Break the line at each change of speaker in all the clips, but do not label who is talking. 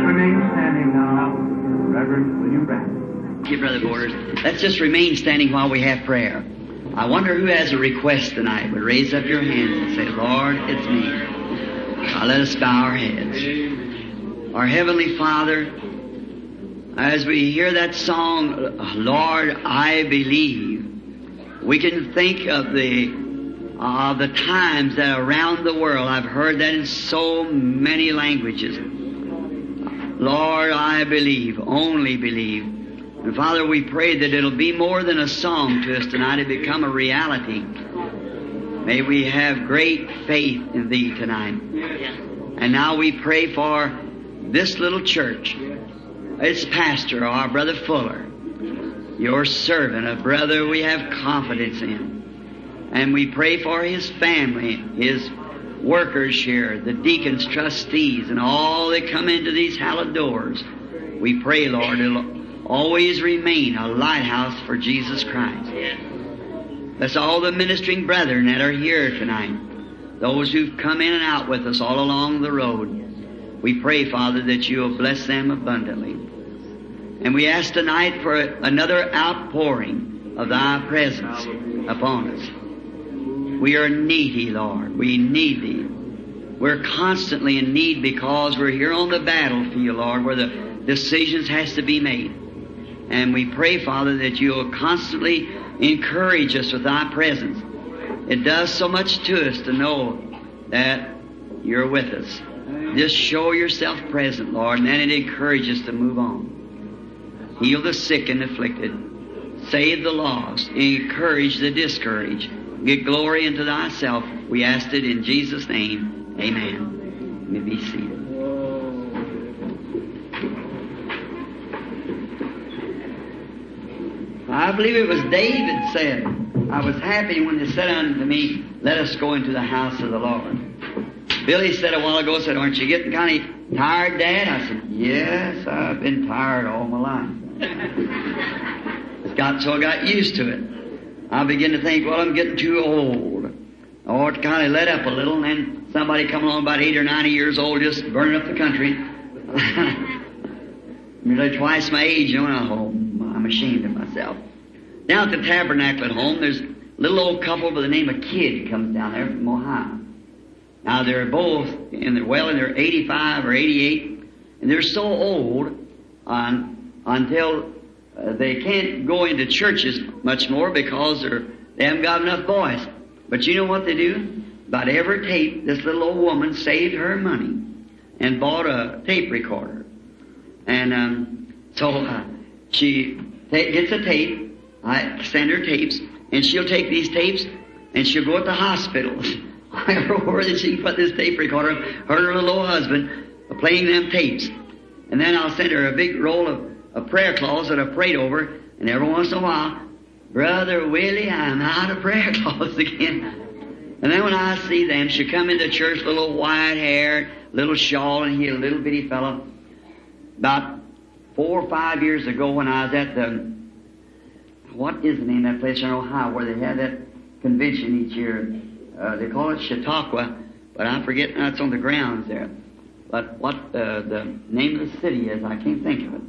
remain standing now, Reverend William Branham.
Thank you, Brother Borders. Let's just remain standing while we have prayer. I wonder who has a request tonight would raise up your hands and say, Lord, it's me. Now let us bow our heads. Our Heavenly Father, as we hear that song, Lord, I believe, we can think of the times that around the world, I've heard that in so many languages. Lord, I believe, only believe. And Father, we pray that it'll be more than a song to us tonight. It'll become a reality. May we have great faith in Thee tonight. And now we pray for this little church. Its pastor, our Brother Fuller, your servant, a brother we have confidence in. And we pray for his family, his workers here, the deacons, trustees, and all that come into these hallowed doors. We pray, Lord, it'll always remain a lighthouse for Jesus Christ. Bless all the ministering brethren that are here tonight, those who've come in and out with us all along the road. We pray, Father, that you'll bless them abundantly. And we ask tonight for another outpouring of Thy presence upon us. We are needy, Lord. We need Thee. We're constantly in need because we're here on the battlefield, Lord, where the decisions has to be made. And we pray, Father, that you'll constantly encourage us with Thy presence. It does so much to us to know that you're with us. Just show yourself present, Lord, and then it encourages us to move on. Heal the sick and afflicted. Save the lost. Encourage the discouraged. Get glory unto Thyself. We ask it in Jesus' name. Amen. You may be seated. I believe it was David said, I was happy when they said unto me, let us go into the house of the Lord. Billy said a while ago, said, aren't you getting kind of tired, Dad? I said, yes, I've been tired all my life. I got used to it. I begin to think, well, I'm getting too old. Or to kind of let up a little, and then somebody come along about 80 or 90 years old, just burning up the country. Nearly twice my age, you know, and I'm ashamed of myself. Down at the Tabernacle at home, there's a little old couple by the name of Kidd comes down there from Ohio. Now they're both in their 85 or 88, and they're so old until they can't go into churches much more because they haven't got enough boys. But you know what they do? About every tape, this little old woman saved her money and bought a tape recorder. And so she gets a tape. I send her tapes, and she'll take these tapes, and she'll go to the hospitals. Where did she put this tape recorder? Her and her little old husband are playing them tapes. And then I'll send her a big roll of prayer cloths that I've prayed over, and every once in a while, Brother Willie, I'm out of prayer cloths again. And then when I see them, she'll come into church, little white hair, little shawl, and he's a little bitty fellow. About 4 or 5 years ago when I was at what is the name of that place in Ohio where they have that convention each year? They call it Chautauqua, but I forget, it's on the grounds there. But what the name of the city is, I can't think of it.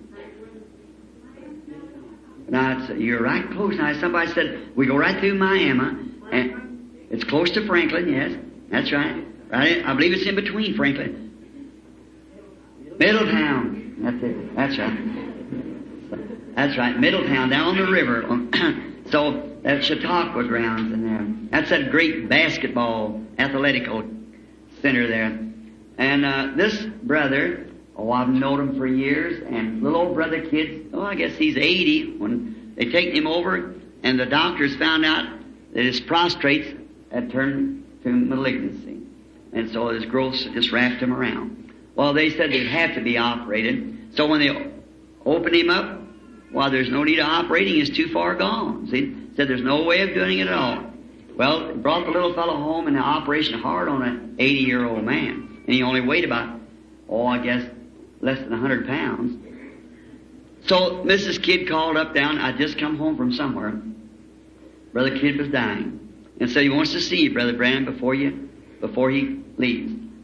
Now, you're right close. Now, somebody said, we go right through Miami, and it's close to Franklin, yes, that's right. Right, I believe it's in between Franklin. Middletown, that's it, that's right. That's right, Middletown, down the river. So, that's Chautauqua grounds in there. That's that great basketball athletical center there. And this brother, I've known him for years, and little old brother Kidd, I guess he's 80, when they take him over, and the doctors found out that his prostrates had turned to malignancy. And so his growths just wrapped him around. Well, they said they'd have to be operated. So when they opened him up, well, there's no need of operating, he's too far gone. See, said there's no way of doing it at all. Well, it brought the little fellow home, and the operation hard on an 80-year-old man. And he only weighed about, I guess, less than 100 pounds. So Mrs. Kidd called up down. I'd just come home from somewhere. Brother Kidd was dying. And so he wants to see you, Brother Branham, before he leaves.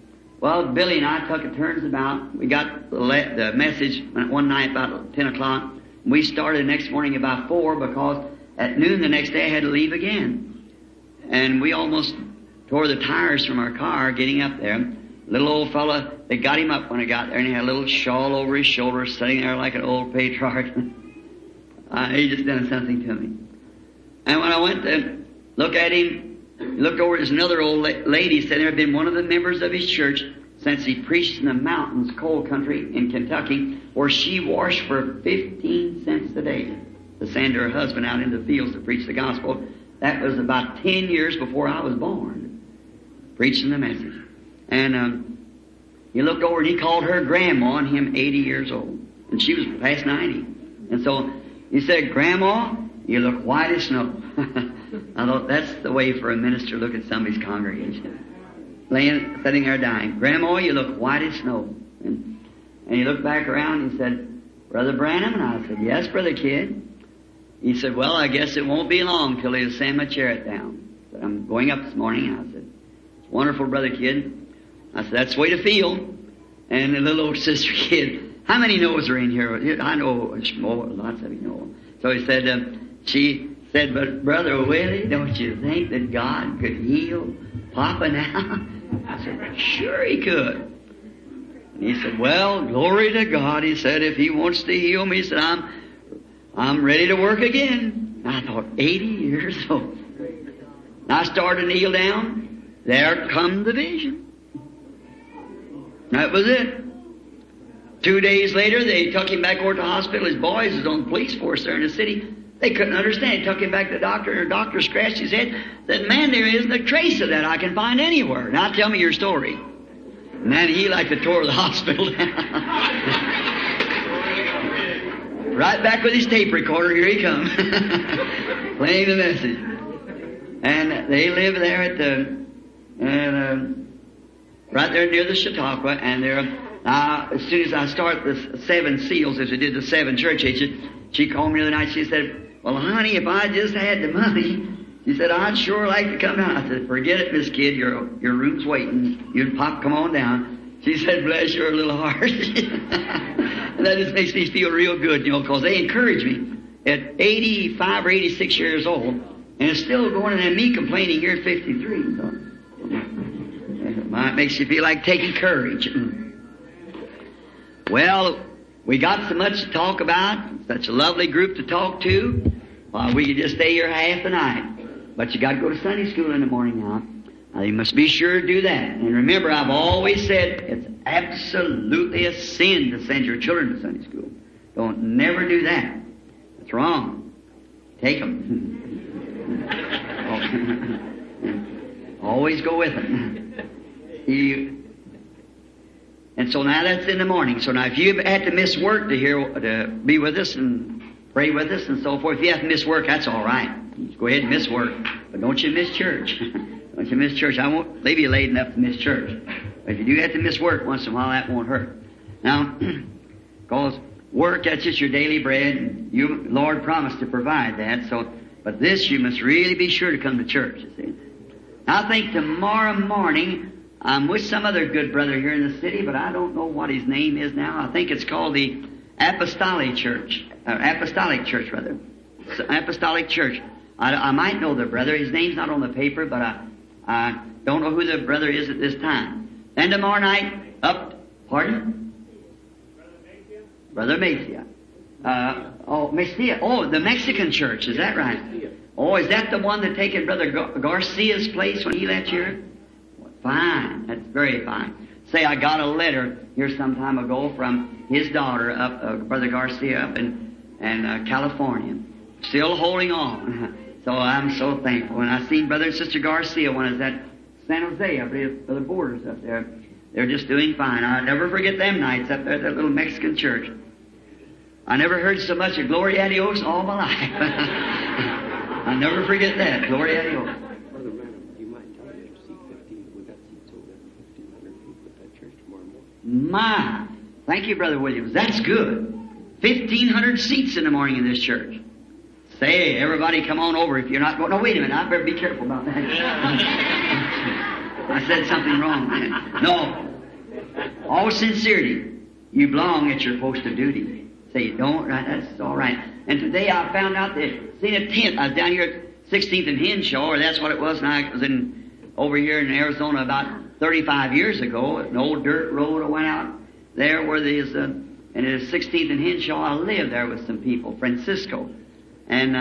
Well, Billy and I took it turns about. We got the message one night about 10 o'clock. We started the next morning about 4 because at noon the next day I had to leave again. And we almost tore the tires from our car getting up there. Little old fella, they got him up when I got there, and he had a little shawl over his shoulder, sitting there like an old patriarch. He just done something to me. And when I went to look at him, looked over, there's another old lady sitting there, had been one of the members of his church since he preached in the mountains, coal country in Kentucky, where she washed for 15 cents a day to send her husband out into the fields to preach the gospel. That was about 10 years before I was born, preaching the message. And he looked over and he called her grandma, and him 80 years old. And she was past 90. And so he said, "Grandma, you look white as snow." I thought that's the way for a minister to look at somebody's congregation. Sitting there dying. "Grandma, you look white as snow." And he looked back around and he said, "Brother Branham?" And I said, "Yes, Brother Kidd." He said, "Well, I guess it won't be long till he'll send my chariot down." I said, "I'm going up this morning." I said, "It's wonderful, Brother Kidd." I said, "That's the way to feel." And the little old Sister Kidd, how many knows are in here? I know lots of you know. So he said, she said, "But Brother Willie, don't you think that God could heal Papa now?" I said, "Sure he could." And he said, "Well, glory to God." He said, "If he wants to heal me," he said, I'm ready to work again. And I thought, 80 years old. And I started to kneel down. There come the vision. That was it. 2 days later, they took him back over to the hospital. His boys was on the police force there in the city. They couldn't understand. He took him back to the doctor, and the doctor scratched his head. Said, "Man, there isn't a trace of that I can find anywhere. Now tell me your story." And then he like to tore the hospital down. Right back with his tape recorder. Here he comes. Playing the message. And they live there at the... right there near the Chautauqua, and there, as soon as I start the 7 seals, as I did the 7 church ages, she called me the other night. She said, "Well, honey, if I just had the money," she said, "I'd sure like to come down." I said, "Forget it, Miss Kidd. Your room's waiting. You and Pop, come on down." She said, "Bless your little heart." And that just makes me feel real good, because they encourage me at 85 or 86 years old, and it's still going, and me complaining here at 53. So. It makes you feel like taking courage. Well, we got so much to talk about, such a lovely group to talk to. Well, we could just stay here half the night. But you got to go to Sunday school in the morning now. You must be sure to do that. And remember, I've always said it's absolutely a sin to send your children to Sunday school. Don't never do that. That's wrong. Take them. Always go with them. And so now that's in the morning. So now if you had to miss work to be with us and pray with us and so forth, if you have to miss work, that's all right. Just go ahead and miss work. But don't you miss church. Don't you miss church. I won't leave you late enough to miss church. But if you do have to miss work once in a while, that won't hurt. Now, because work, that's just your daily bread. And you, Lord, promised to provide that. So, but this, you must really be sure to come to church, you see. I think tomorrow morning, I'm with some other good brother here in the city, but I don't know what his name is now. I think it's called the Apostolic Church. Apostolic Church, rather. Apostolic Church. I might know the brother. His name's not on the paper, but I don't know who the brother is at this time. Then tomorrow night, pardon? Brother Macia. Macia. Oh, the Mexican church. Is that right? Oh, is that the one that taken Brother Garcia's place when he left here? Fine. That's very fine. Say, I got a letter here some time ago from his daughter up, Brother Garcia up in California. Still holding on. So I'm so thankful. And I seen Brother and Sister Garcia when I was at San Jose, I believe, for the borders up there. They're just doing fine. I'll never forget them nights up there at that little Mexican church. I never heard so much of Gloria a Dios all my life. I'll never forget that. Gloria a Dios.
Brother Branham, you might tell me to seat 15. We got seats over there for 1,500 people at that church tomorrow morning.
My. Thank you, Brother Williams. That's good. 1,500 seats in the morning in this church. Say, everybody come on over if you're not going. No, wait a minute. I better be careful about that. I said something wrong. No. All sincerity. You belong at your post of duty. Say you don't, right? That's all right. And today I found out that, seen a tent. I was down here at 16th and Henshaw, or that's what it was, and I was over here in Arizona about 35 years ago. An old dirt road I went out there where there's and it is 16th and Henshaw. I lived there with some people, Francisco. And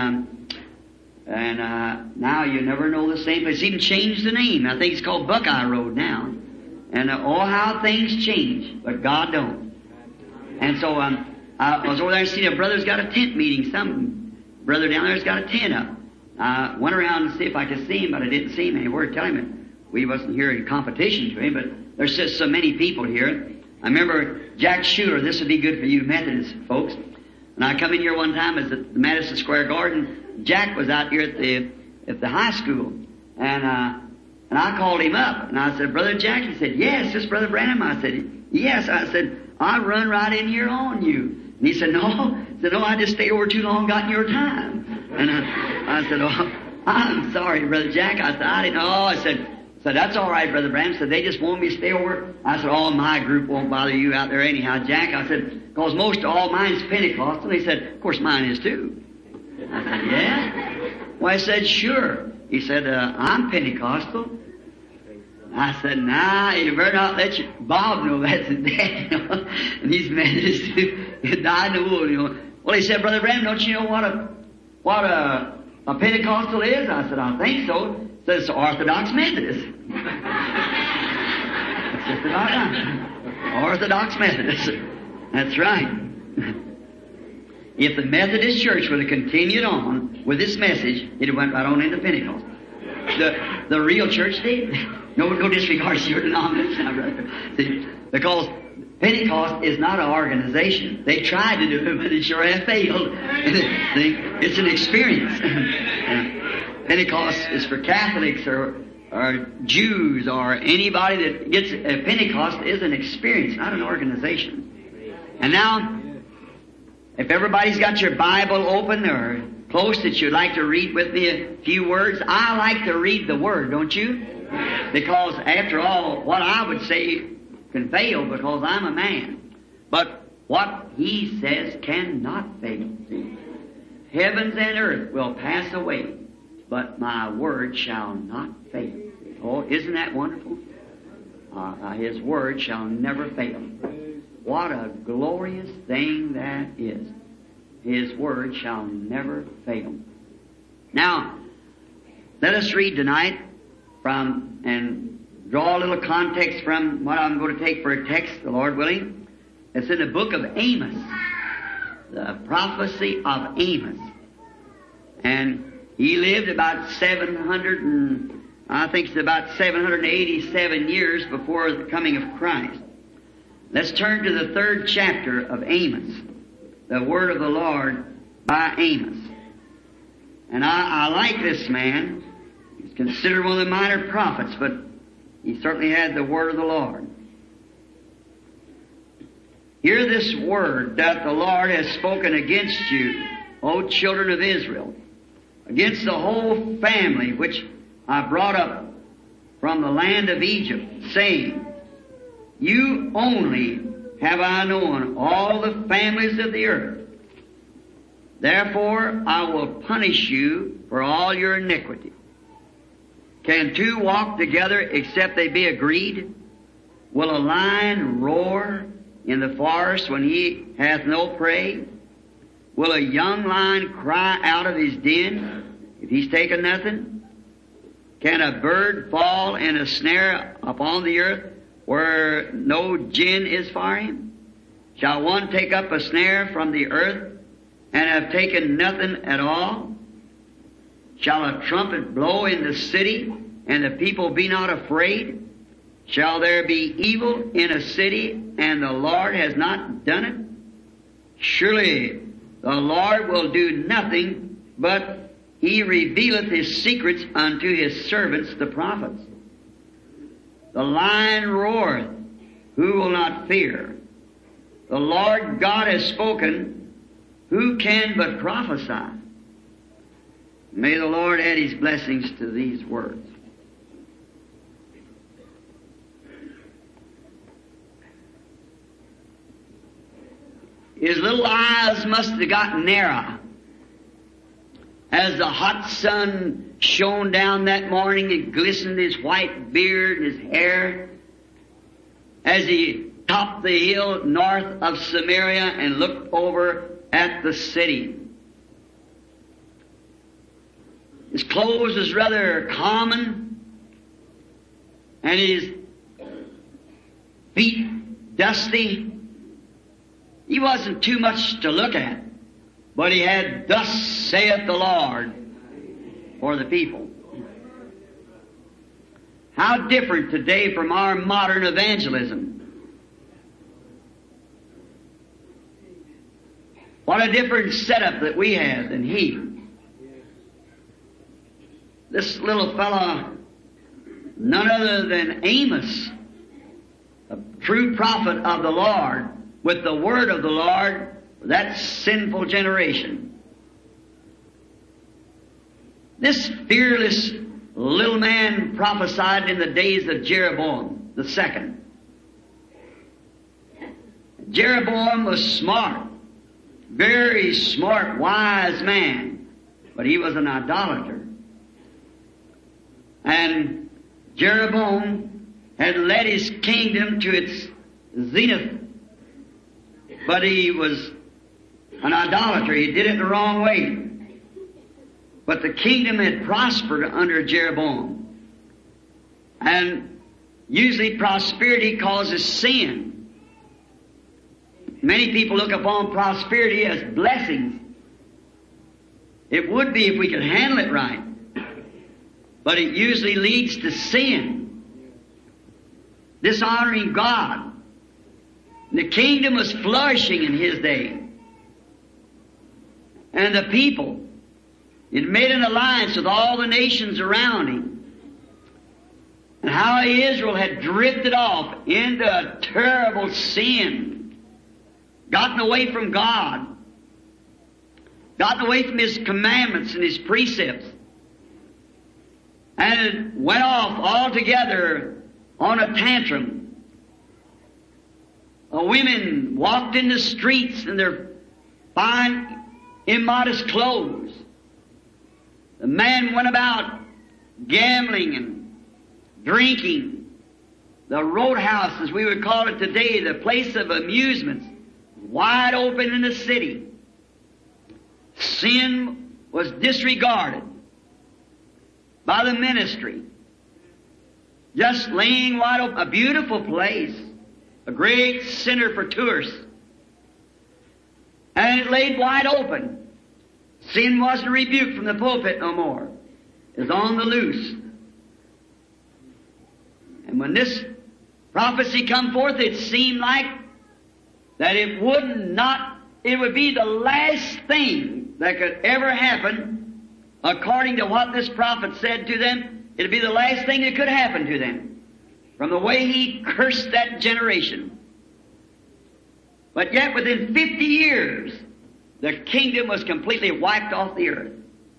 now you never know the same place. It's even changed the name. I think it's called Buckeye Road now. And oh, how things change, but God don't. And so I was over there and seen a brother's got a tent meeting. Some brother down there's got a tent up. I went around to see if I could see him, but I didn't see him anywhere. Telling him we wasn't here in competition to him, but there's just so many people here. I remember Jack Schuler. This would be good for you Methodist folks. And I come in here one time as at the Madison Square Garden. Jack was out here at the high school, and I called him up and I said, "Brother Jack," he said, "Yes, this Brother Branham." I said, "Yes." I said, "I run right in here on you." And he said, "No." I said, "No, I just stayed over too long, got in your time." And I said, "Oh, I'm sorry, Brother Jack." I said, "I didn't know." I said, "That's all right, Brother Branham." Said, "They just want me to stay over." I said, "Oh, my group won't bother you out there anyhow, Jack." I said, "Because most all mine's Pentecostal." He said, "Of course mine is too." I said, "Yeah?" Well, I said, "Sure." He said, "I'm Pentecostal." I said, "Nah, you better not let your Bob know that's his dad, you know." And he's Methodist too. He died in the wool, you know. Well, he said, "Brother Branham, don't you know what a Pentecostal is?" I said, "I think so." He said, "It's Orthodox Methodist." That's just about right. Orthodox Methodist. That's right. If the Methodist Church would have continued on with this message, it would have went right on into Pentecost. The real church did. No disregard to your denomination, brother. See, because Pentecost is not an organization. They tried to do it, but it sure have failed. See, it's an experience. Pentecost is for Catholics or Jews or anybody that gets Pentecost is an experience, not an organization. And now, if everybody's got your Bible open or close that you'd like to read with me a few words, I like to read the Word, don't you? Because after all, what I would say can fail because I'm a man. But what He says cannot fail. See? Heavens and earth will pass away, but my Word shall not fail. Oh, isn't that wonderful? His Word shall never fail. What a glorious thing that is. His Word shall never fail. Now, let us read tonight and draw a little context from what I'm going to take for a text, the Lord willing. It's in the book of Amos, the prophecy of Amos. And he lived about 787 years before the coming of Christ. Let's turn to the 3rd chapter of Amos, the word of the Lord by Amos. And I like this man. He's considered one of the minor prophets, but he certainly had the word of the Lord. Hear this word that the Lord has spoken against you, O children of Israel, against the whole family which I brought up from the land of Egypt, saying, You only have I known all the families of the earth. Therefore I will punish you for all your iniquity. Can two walk together except they be agreed? Will a lion roar in the forest when he hath no prey? Will a young lion cry out of his den if he's taken nothing? Can a bird fall in a snare upon the earth where no gin is for him? Shall one take up a snare from the earth and have taken nothing at all? Shall a trumpet blow in the city and the people be not afraid? Shall there be evil in a city and the Lord has not done it? Surely the Lord will do nothing, but He revealeth His secrets unto His servants the prophets. The lion roareth, who will not fear? The Lord God has spoken, who can but prophesy? May the Lord add His blessings to these words. his little eyes must have gotten narrow as the hot sun shone down that morning and glistened his white beard and his hair as he topped the hill north of Samaria and looked over at the city. His clothes was rather common, and his feet dusty. He wasn't too much to look at, but he had, "Thus saith the Lord," for the people. How different today from our modern evangelism. What a different setup that we have than he. This little fellow, none other than Amos, a true prophet of the Lord, with the word of the Lord, that sinful generation. This fearless little man prophesied in the days of Jeroboam the second. Jeroboam was smart, very smart, wise man, but he was an idolater. And Jeroboam had led his kingdom to its zenith, but he was an idolater. He did it the wrong way. But the kingdom had prospered under Jeroboam. And usually prosperity causes sin. Many people look upon prosperity as blessings. It would be if we could handle it right. But it usually leads to sin, dishonoring God. The kingdom was flourishing in his day. And the people, it made an alliance with all the nations around him. And how Israel had drifted off into a terrible sin, gotten away from God, gotten away from His commandments and His precepts, and it went off altogether on a tantrum. Women walked in the streets in their fine, immodest clothes. The man went about gambling and drinking. The roadhouse, as we would call it today, the place of amusements, wide open in the city. Sin was disregarded by the ministry. Just laying wide open, a beautiful place, a great center for tourists. And it laid wide open. Sin wasn't rebuked from the pulpit no more. It was on the loose. And when this prophecy come forth, it seemed like that it would be the last thing that could ever happen. According to what this prophet said to them, it would be the last thing that could happen to them, from the way he cursed that generation. But yet within 50 years, the kingdom was completely wiped off the earth.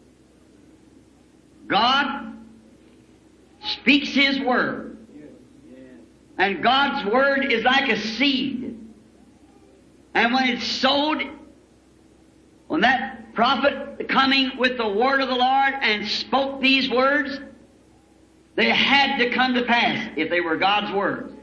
God speaks His word. And God's word is like a seed. And when it's sowed, when that prophet coming with the word of the Lord and spoke these words, they had to come to pass if they were God's words.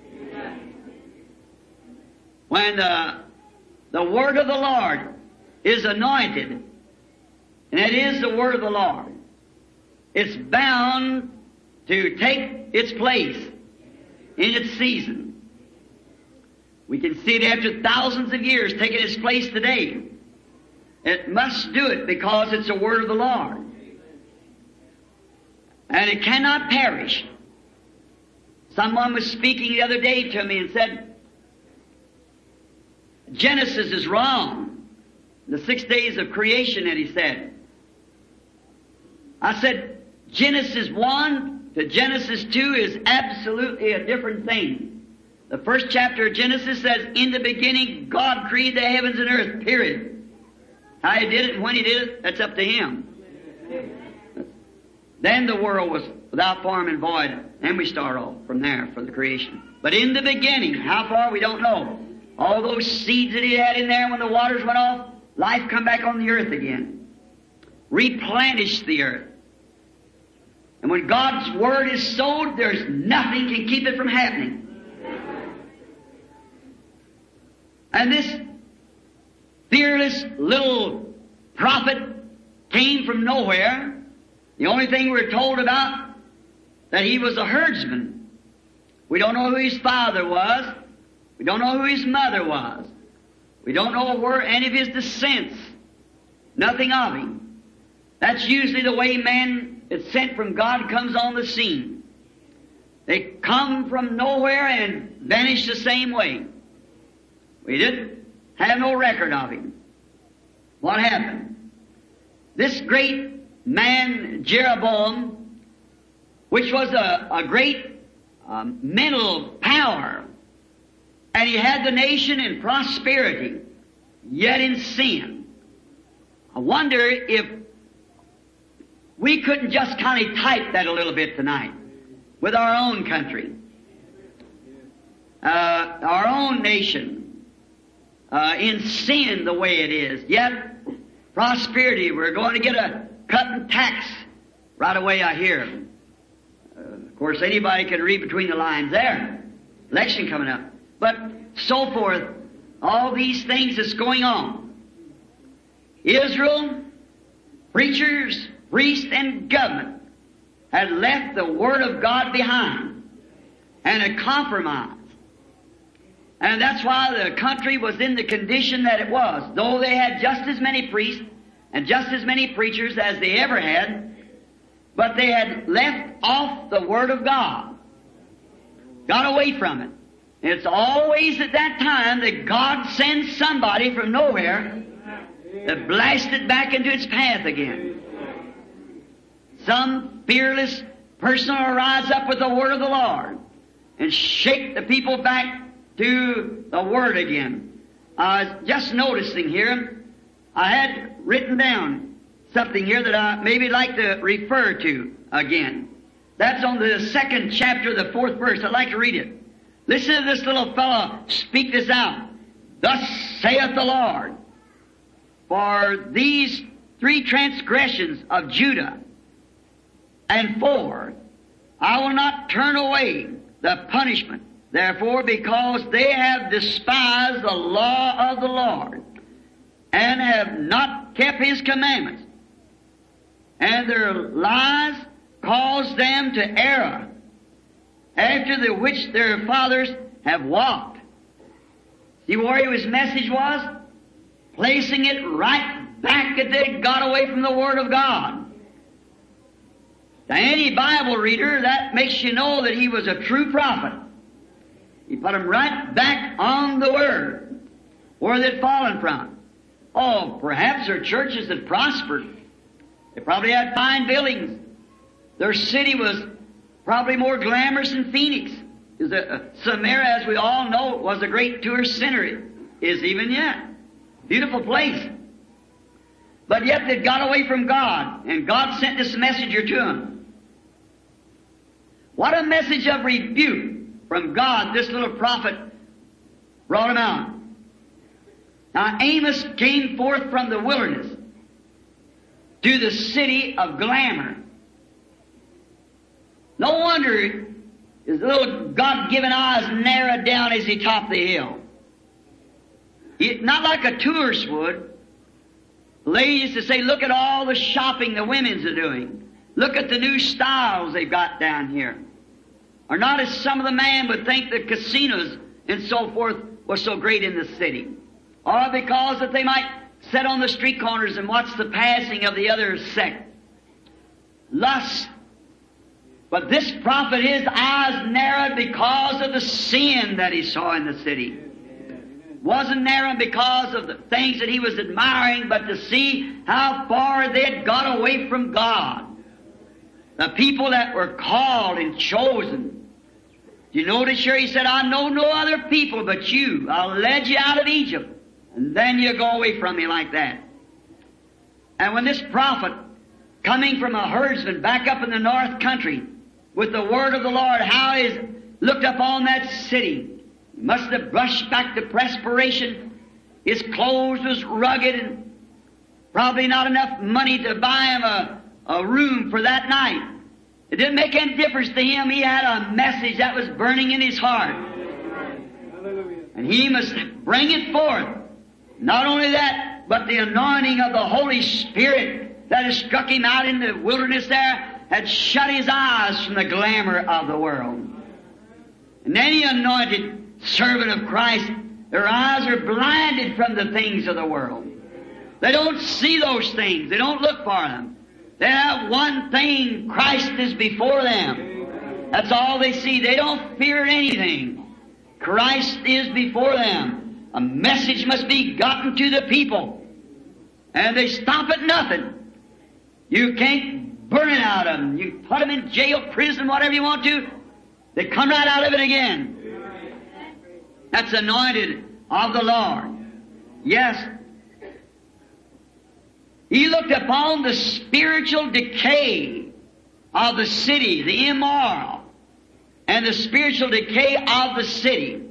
When the word of the Lord is anointed, and it is the word of the Lord, it's bound to take its place in its season. We can see it after thousands of years taking its place today. It must do it because it's the word of the Lord. And it cannot perish. Someone was speaking the other day to me and said, Genesis is wrong. The 6 days of creation, that he said. I said, Genesis 1 to Genesis 2 is absolutely a different thing. The first chapter of Genesis says, in the beginning, God created the heavens and earth, period. How He did it and when He did it, that's up to Him. Then the world was without form and void, and we start off from there for the creation. But in the beginning, how far we don't know. All those seeds that he had in there, when the waters went off, life come back on the earth again. Replenish the earth. And when God's Word is sowed, there's nothing can keep it from happening. And this fearless little prophet came from nowhere. The only thing we're told about, that he was a herdsman. We don't know who his father was. We don't know who his mother was. We don't know where any of his descents. Nothing of him. That's usually the way man that's sent from God comes on the scene. They come from nowhere and vanish the same way. We didn't have no record of him. What happened? This great man, Jeroboam, which was a great mental power, and he had the nation in prosperity, yet in sin. I wonder if we couldn't just kind of type that a little bit tonight with our own country, our own nation, in sin the way it is, yet prosperity. We're going to get a cut in tax right away, I hear. Of course, anybody can read between the lines there. Election coming up. But so forth, all these things that's going on. Israel, preachers, priests, and government had left the Word of God behind and had compromised. And that's why the country was in the condition that it was. Though they had just as many priests and just as many preachers as they ever had, but they had left off the Word of God. Got away from it. And it's always at that time that God sends somebody from nowhere to blast it back into its path again. Some fearless person will rise up with the Word of the Lord and shake the people back to the Word again. I was just noticing here, I had written down something here that I maybe like to refer to again. That's on the 2nd chapter, the 4th verse. I'd like to read it. Listen to this little fellow speak this out. Thus saith the Lord, for these 3 transgressions of Judah and 4, I will not turn away the punishment. Therefore, because they have despised the law of the Lord and have not kept His commandments, and their lies caused them to err, after the which their fathers have walked. See where his message was? Placing it right back that they got away from the Word of God. To any Bible reader, that makes you know that he was a true prophet. He put them right back on the Word, where they'd fallen from. Oh, perhaps their churches had prospered. They probably had fine buildings. Their city was probably more glamorous than Phoenix. Samaria, as we all know, was a great tourist center. It is even yet. Beautiful place. But yet they got away from God, and God sent this messenger to them. What a message of rebuke from God this little prophet brought him out. Now Amos came forth from the wilderness to the city of glamour. No wonder his little God-given eyes narrowed down as he topped the hill. Not like a tourist would. Ladies to say, look at all the shopping the women's are doing. Look at the new styles they've got down here. Or not as some of the men would think the casinos and so forth were so great in the city. Or because that they might sit on the street corners and watch the passing of the other sect. Lust. But this prophet, his eyes narrowed because of the sin that he saw in the city. Wasn't narrowed because of the things that he was admiring, but to see how far they had got away from God. The people that were called and chosen. You notice here he said, I know no other people but you. I led you out of Egypt. And then you go away from me like that. And when this prophet, coming from a herdsman back up in the north country, with the Word of the Lord, how he looked upon that city, He must have brushed back the perspiration. His clothes was rugged and probably not enough money to buy him a room for that night. It didn't make any difference to him. He had a message that was burning in his heart. And he must bring it forth. Not only that, but the anointing of the Holy Spirit that had struck him out in the wilderness there had shut his eyes from the glamour of the world. And any anointed servant of Christ, their eyes are blinded from the things of the world. They don't see those things. They don't look for them. They have one thing: Christ is before them. That's all they see. They don't fear anything. Christ is before them. A message must be gotten to the people. And they stop at nothing. You can't burn it out of them. You put them in jail, prison, whatever you want to. They come right out of it again. That's anointed of the Lord. Yes. He looked upon the spiritual decay of the city, the immoral, and the spiritual decay of the city.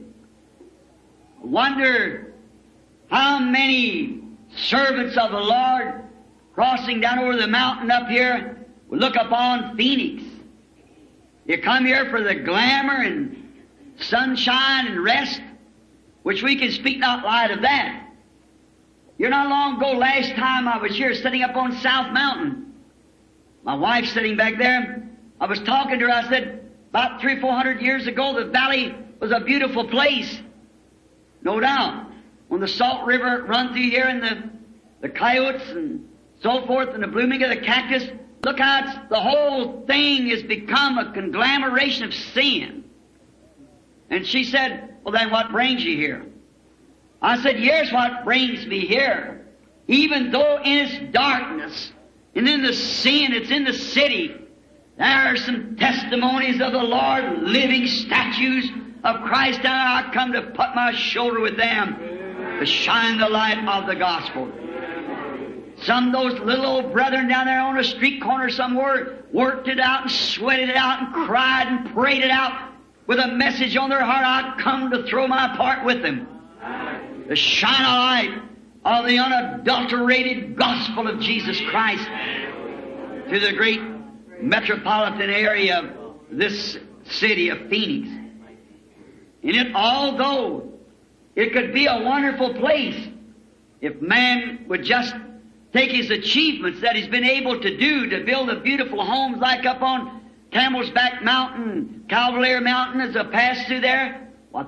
I wonder how many servants of the Lord crossing down over the mountain up here would look upon Phoenix. You come here for the glamour and sunshine and rest, which we can speak not light of that. You're not long ago, last time I was here sitting up on South Mountain. My wife's sitting back there. I was talking to her. I said, about 300 or 400 years ago, the valley was a beautiful place. No doubt. When the Salt River run through here and the coyotes and so forth and the blooming of the cactus, look how the whole thing has become a conglomeration of sin. And she said, well, then what brings you here? I said, here's what brings me here. Even though in its darkness and in the sin that's in the city, there are some testimonies of the Lord, living statues of Christ, and I come to put my shoulder with them to shine the light of the gospel. Some of those little old brethren down there on a street corner somewhere worked it out and sweated it out and cried and prayed it out with a message on their heart. I come to throw my part with them, to shine a light of the unadulterated gospel of Jesus Christ to the great metropolitan area of this city of Phoenix. In it, although it could be a wonderful place if man would just take his achievements that he's been able to do to build the beautiful homes like up on Camel's Back Mountain, Cavalier Mountain as a pass through there.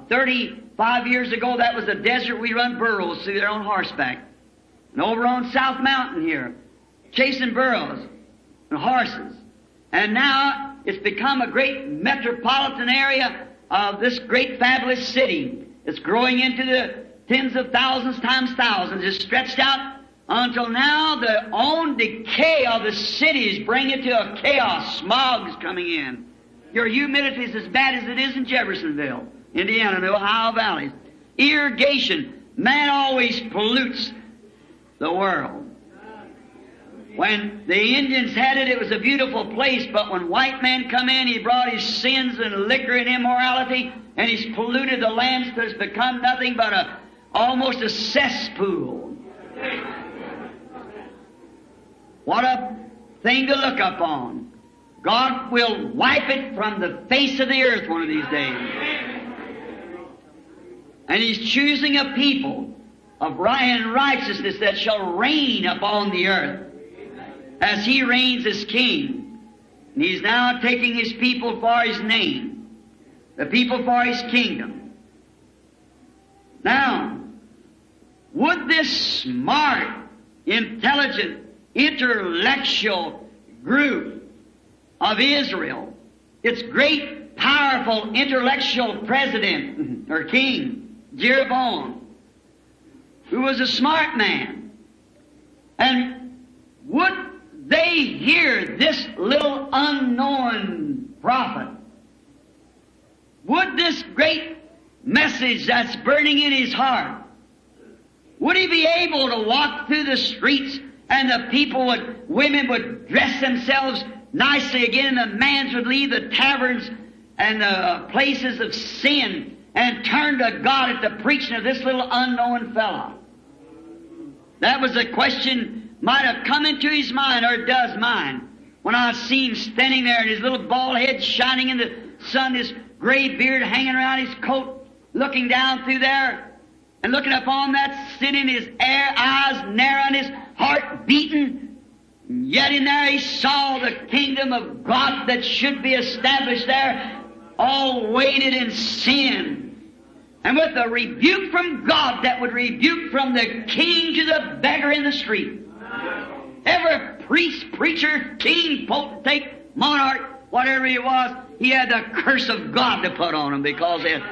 35 years ago, that was a desert. We run burros through there on horseback. And over on South Mountain here, chasing burros and horses. And now it's become a great metropolitan area of this great fabulous city. It's growing into the tens of thousands times thousands. It's stretched out until now the own decay of the city is bringing it to a chaos. Smog's coming in. Your humidity is as bad as it is in Jeffersonville, Indiana, and the Ohio valleys. Irrigation. Man always pollutes the world. When the Indians had it, it was a beautiful place, but when white man come in, he brought his sins and liquor and immorality, and he's polluted the land so it's become nothing but almost a cesspool. What a thing to look upon. God will wipe it from the face of the earth one of these days. And He's choosing a people of righteousness that shall reign upon the earth as He reigns as King. And He's now taking His people for His name, the people for His kingdom. Now, would this smart, intelligent, intellectual group of Israel, its great, powerful, intellectual president or king, Jeroboam, who was a smart man, and would they hear this little unknown prophet? Would this great message that's burning in his heart, would he be able to walk through the streets and the women would dress themselves nicely again, and the mans would leave the taverns and the places of sin and turned to God at the preaching of this little unknown fellow. That was a question might have come into his mind, or does mine, when I see him standing there and his little bald head shining in the sun, his gray beard hanging around his coat, looking down through there and looking upon that sitting, his eyes narrow and his heart beating. Yet in there he saw the kingdom of God that should be established there, all weighted in sin. And with a rebuke from God that would rebuke from the king to the beggar in the street. Every priest, preacher, king, potentate, monarch, whatever he was, he had the curse of God to put on him because they had...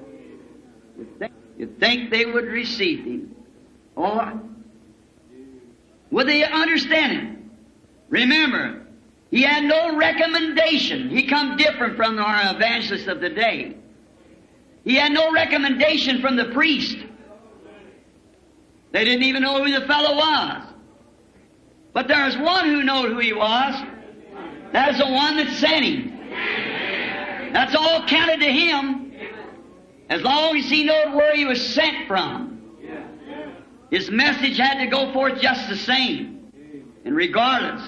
You'd think they would receive him. Or would they understand him? Remember, he had no recommendation. He come different from our evangelists of the day. He had no recommendation from the priest. They didn't even know who the fellow was. But there's one who knew who he was. That's the one that sent him. That's all counted to him, as long as he knew where he was sent from. His message had to go forth just the same, and regardless.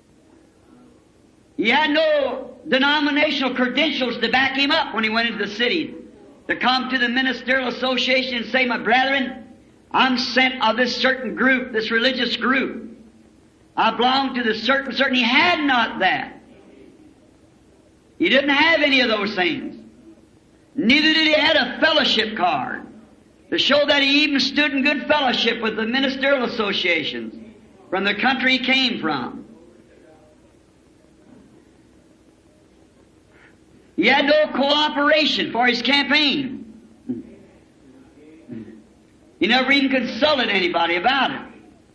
He had no denominational credentials to back him up when he went into the city, to come to the ministerial association and say, my brethren, I'm sent of this certain group, this religious group. I belong to the certain. He had not that. He didn't have any of those things. Neither did he have a fellowship card to show that he even stood in good fellowship with the ministerial associations from the country he came from. He had no cooperation for his campaign. He never even consulted anybody about it.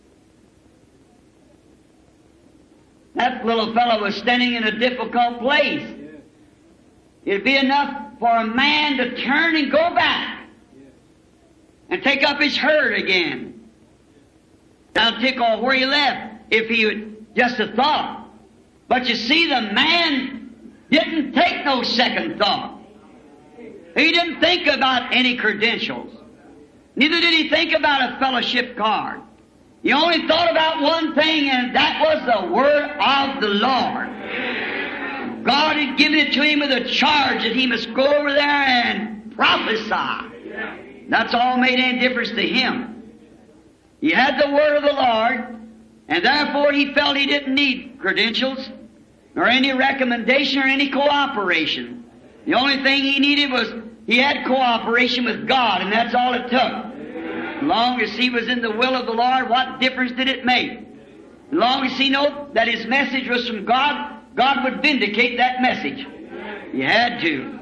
That little fellow was standing in a difficult place. It'd be enough for a man to turn and go back and take up his herd again. Now take off where he left if he would just have thought. But you see, the man didn't take no second thought. He didn't think about any credentials. Neither did he think about a fellowship card. He only thought about one thing, and that was the word of the Lord. God had given it to him with a charge that he must go over there and prophesy. That's all made any difference to him. He had the word of the Lord, and therefore he felt he didn't need credentials, nor any recommendation or any cooperation. The only thing he needed was he had cooperation with God, and that's all it took. As long as he was in the will of the Lord, what difference did it make? As long as he knew that his message was from God, God would vindicate that message. He had to.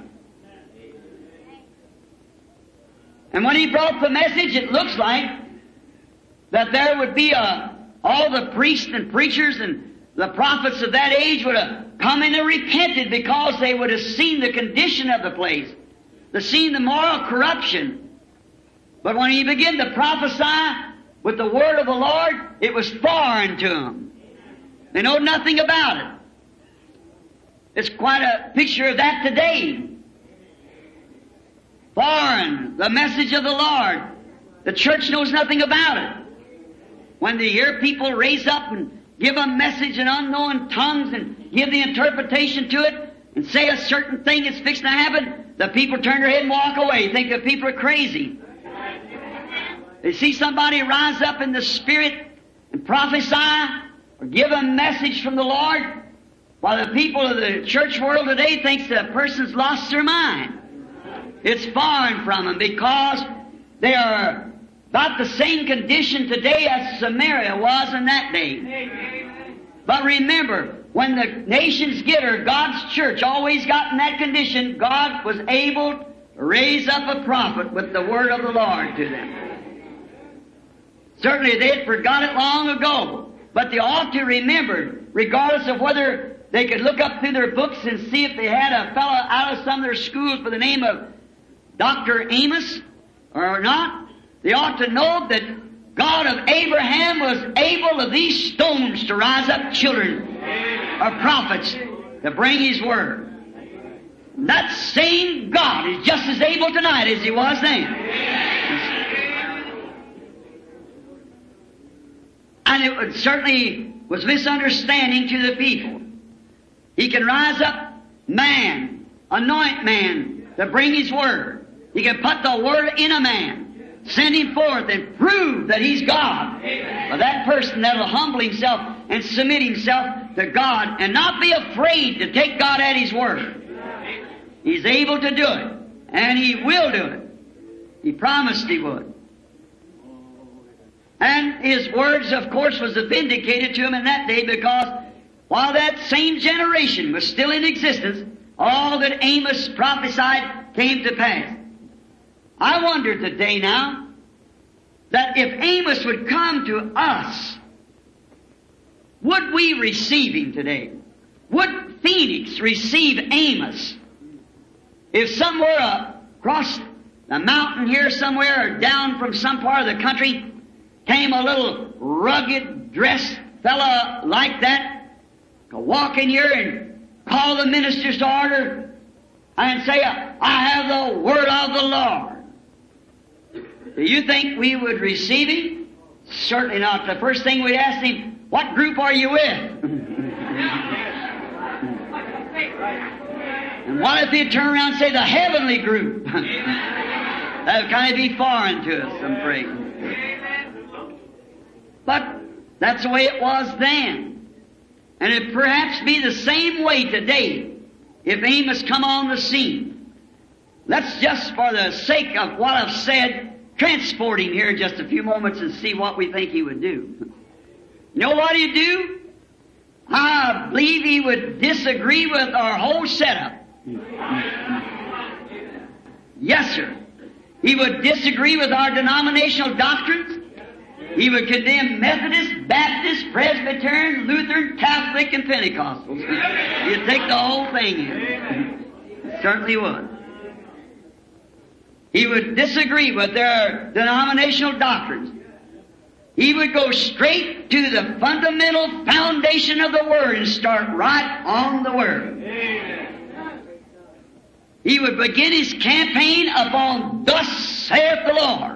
And when he brought the message, it looks like that there would be all the priests and preachers and the prophets of that age would have come in and repented, because they would have seen the condition of the place. They seen the moral corruption. But when he began to prophesy with the word of the Lord, it was foreign to them. They know nothing about it. It's quite a picture of that today. Foreign, the message of the Lord. The church knows nothing about it. When they hear people raise up and give a message in unknown tongues and give the interpretation to it and say a certain thing is fixing to happen, the people turn their head and walk away, think that people are crazy. They see somebody rise up in the Spirit and prophesy or give a message from the Lord, while the people of the church world today thinks that a person's lost their mind. It's foreign from them, because they are about the same condition today as Samaria was in that day. But remember, when the nations get her, God's church always got in that condition, God was able to raise up a prophet with the word of the Lord to them. Certainly they had forgot it long ago, but they ought to remember, regardless of whether they could look up through their books and see if they had a fellow out of some of their schools by the name of Dr. Amos or not. They ought to know that God of Abraham was able of these stones to rise up children or prophets to bring His word. That same God is just as able tonight as He was then. And it certainly was misunderstanding to the people. He can rise up man, anoint man to bring His Word. He can put the Word in a man, send him forth and prove that He's God. But that person that'll humble himself and submit himself to God and not be afraid to take God at His Word. He's able to do it, and He will do it. He promised He would. And His words, of course, was vindicated to him in that day, because while that same generation was still in existence, all that Amos prophesied came to pass. I wonder today now that if Amos would come to us, would we receive him today? Would Phoenix receive Amos? If somewhere across the mountain here somewhere, or down from some part of the country, came a little rugged dressed fella like that, could walk in here and call the ministers to order and say, I have the word of the Lord. Do you think we would receive him? Certainly not. The first thing we'd ask him, what group are you with? And what if he'd turn around and say the heavenly group? That would kind of be foreign to us, I'm afraid. But that's the way it was then. And it'd perhaps be the same way today if Amos come on the scene. Let's just, for the sake of what I've said, transport him here just a few moments and see what we think he would do. You know what he'd do? I believe he would disagree with our whole setup. Yes, sir. He would disagree with our denominational doctrines. He would condemn Methodist, Baptist, Presbyterian, Lutheran, Catholic, and Pentecostals. He'd take the whole thing in. Certainly would. He would disagree with their denominational doctrines. He would go straight to the fundamental foundation of the Word and start right on the Word. He would begin his campaign upon, "Thus saith the Lord."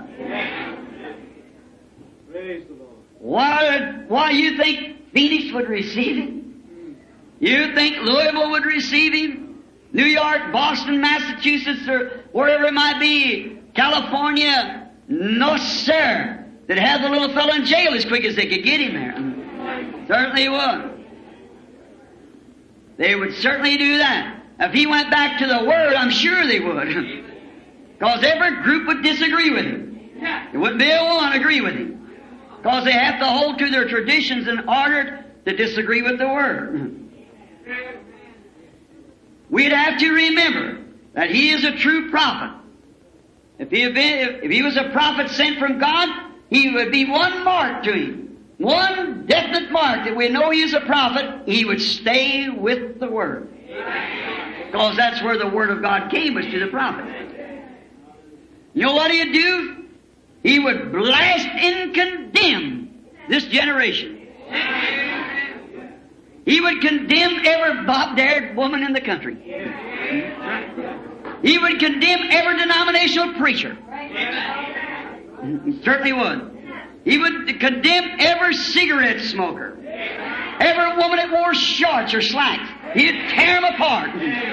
Praise the Lord.
Why you think Phoenix would receive him? You think Louisville would receive him? New York, Boston, Massachusetts, or wherever it might be, California? No, sir. They'd have the little fellow in jail as quick as they could get him there. Certainly would. They would certainly do that. If he went back to the Word, I'm sure they would. Because every group would disagree with him. There wouldn't be a one agree with him. Because they have to hold to their traditions in order to disagree with the Word. We'd have to remember that he is a true prophet. If he was a prophet sent from God, he would be one mark to him. One definite mark that we know he is a prophet. He would stay with the Word. Because that's where the Word of God came, was to the prophet. You know what he'd do? He would blast and condemn this generation. He would condemn every bob-dared woman in the country. He would condemn every denominational preacher. He certainly would. He would condemn every cigarette smoker. Every woman that wore shorts or slacks. He'd tear them apart.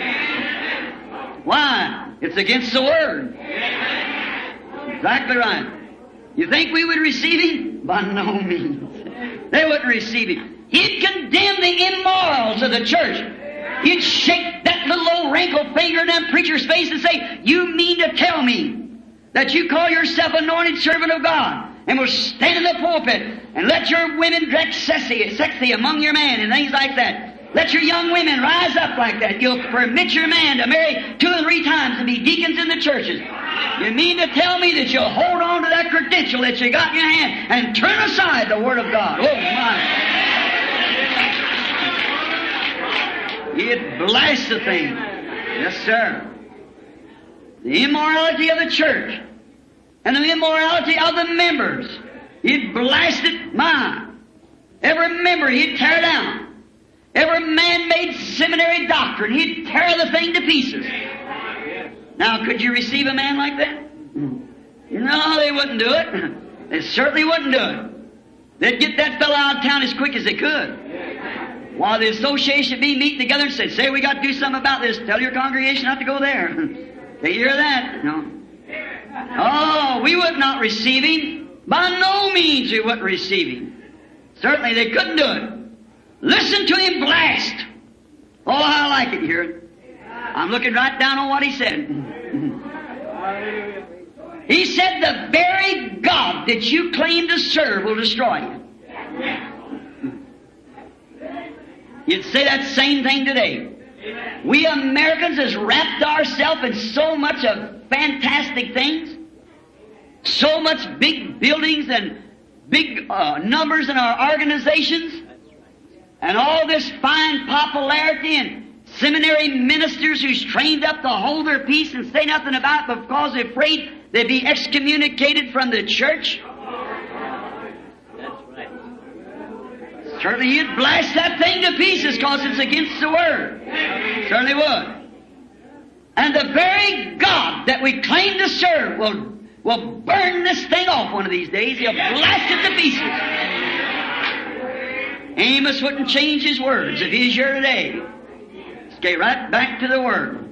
Why? It's against the Word. Exactly right. You think we would receive him? By no means. They wouldn't receive him. He'd condemn the immorals of the church. He'd shake that little old wrinkled finger in that preacher's face and say, "You mean to tell me that you call yourself anointed servant of God and will stand in the pulpit and let your women dress sexy among your men and things like that? Let your young women rise up like that. You'll permit your man to marry 2 or 3 times and be deacons in the churches. You mean to tell me that you'll hold on to that credential that you got in your hand and turn aside the Word of God?" Oh my! He'd blast the thing. Yes, sir. The immorality of the church and the immorality of the members. He'd blast it, every member he'd tear down. every man-made seminary doctrine. He'd tear the thing to pieces. Now, could you receive a man like that? No, they wouldn't do it. They certainly wouldn't do it. They'd get that fellow out of town as quick as they could. While the association be meeting together and say, we got to do something about this. Tell your congregation not to go there. They hear that? No. Oh, we would not receive him. By no means we wouldn't receive him. Certainly they couldn't do it. Listen to him blast. Oh, I like it here. I'm looking right down on what he said. He said, the very God that you claim to serve will destroy you. You'd say that same thing today. We Americans has wrapped ourselves in so much of fantastic things, so much big buildings and big numbers in our organizations, and all this fine popularity and seminary ministers who's trained up to hold their peace and say nothing about it because they're afraid they'd be excommunicated from the church. Certainly you'd blast that thing to pieces because it's against the Word. Certainly would. And the very God that we claim to serve will burn this thing off one of these days. He'll blast it to pieces. Amos wouldn't change his words if he's here today. Let's get right back to the Word.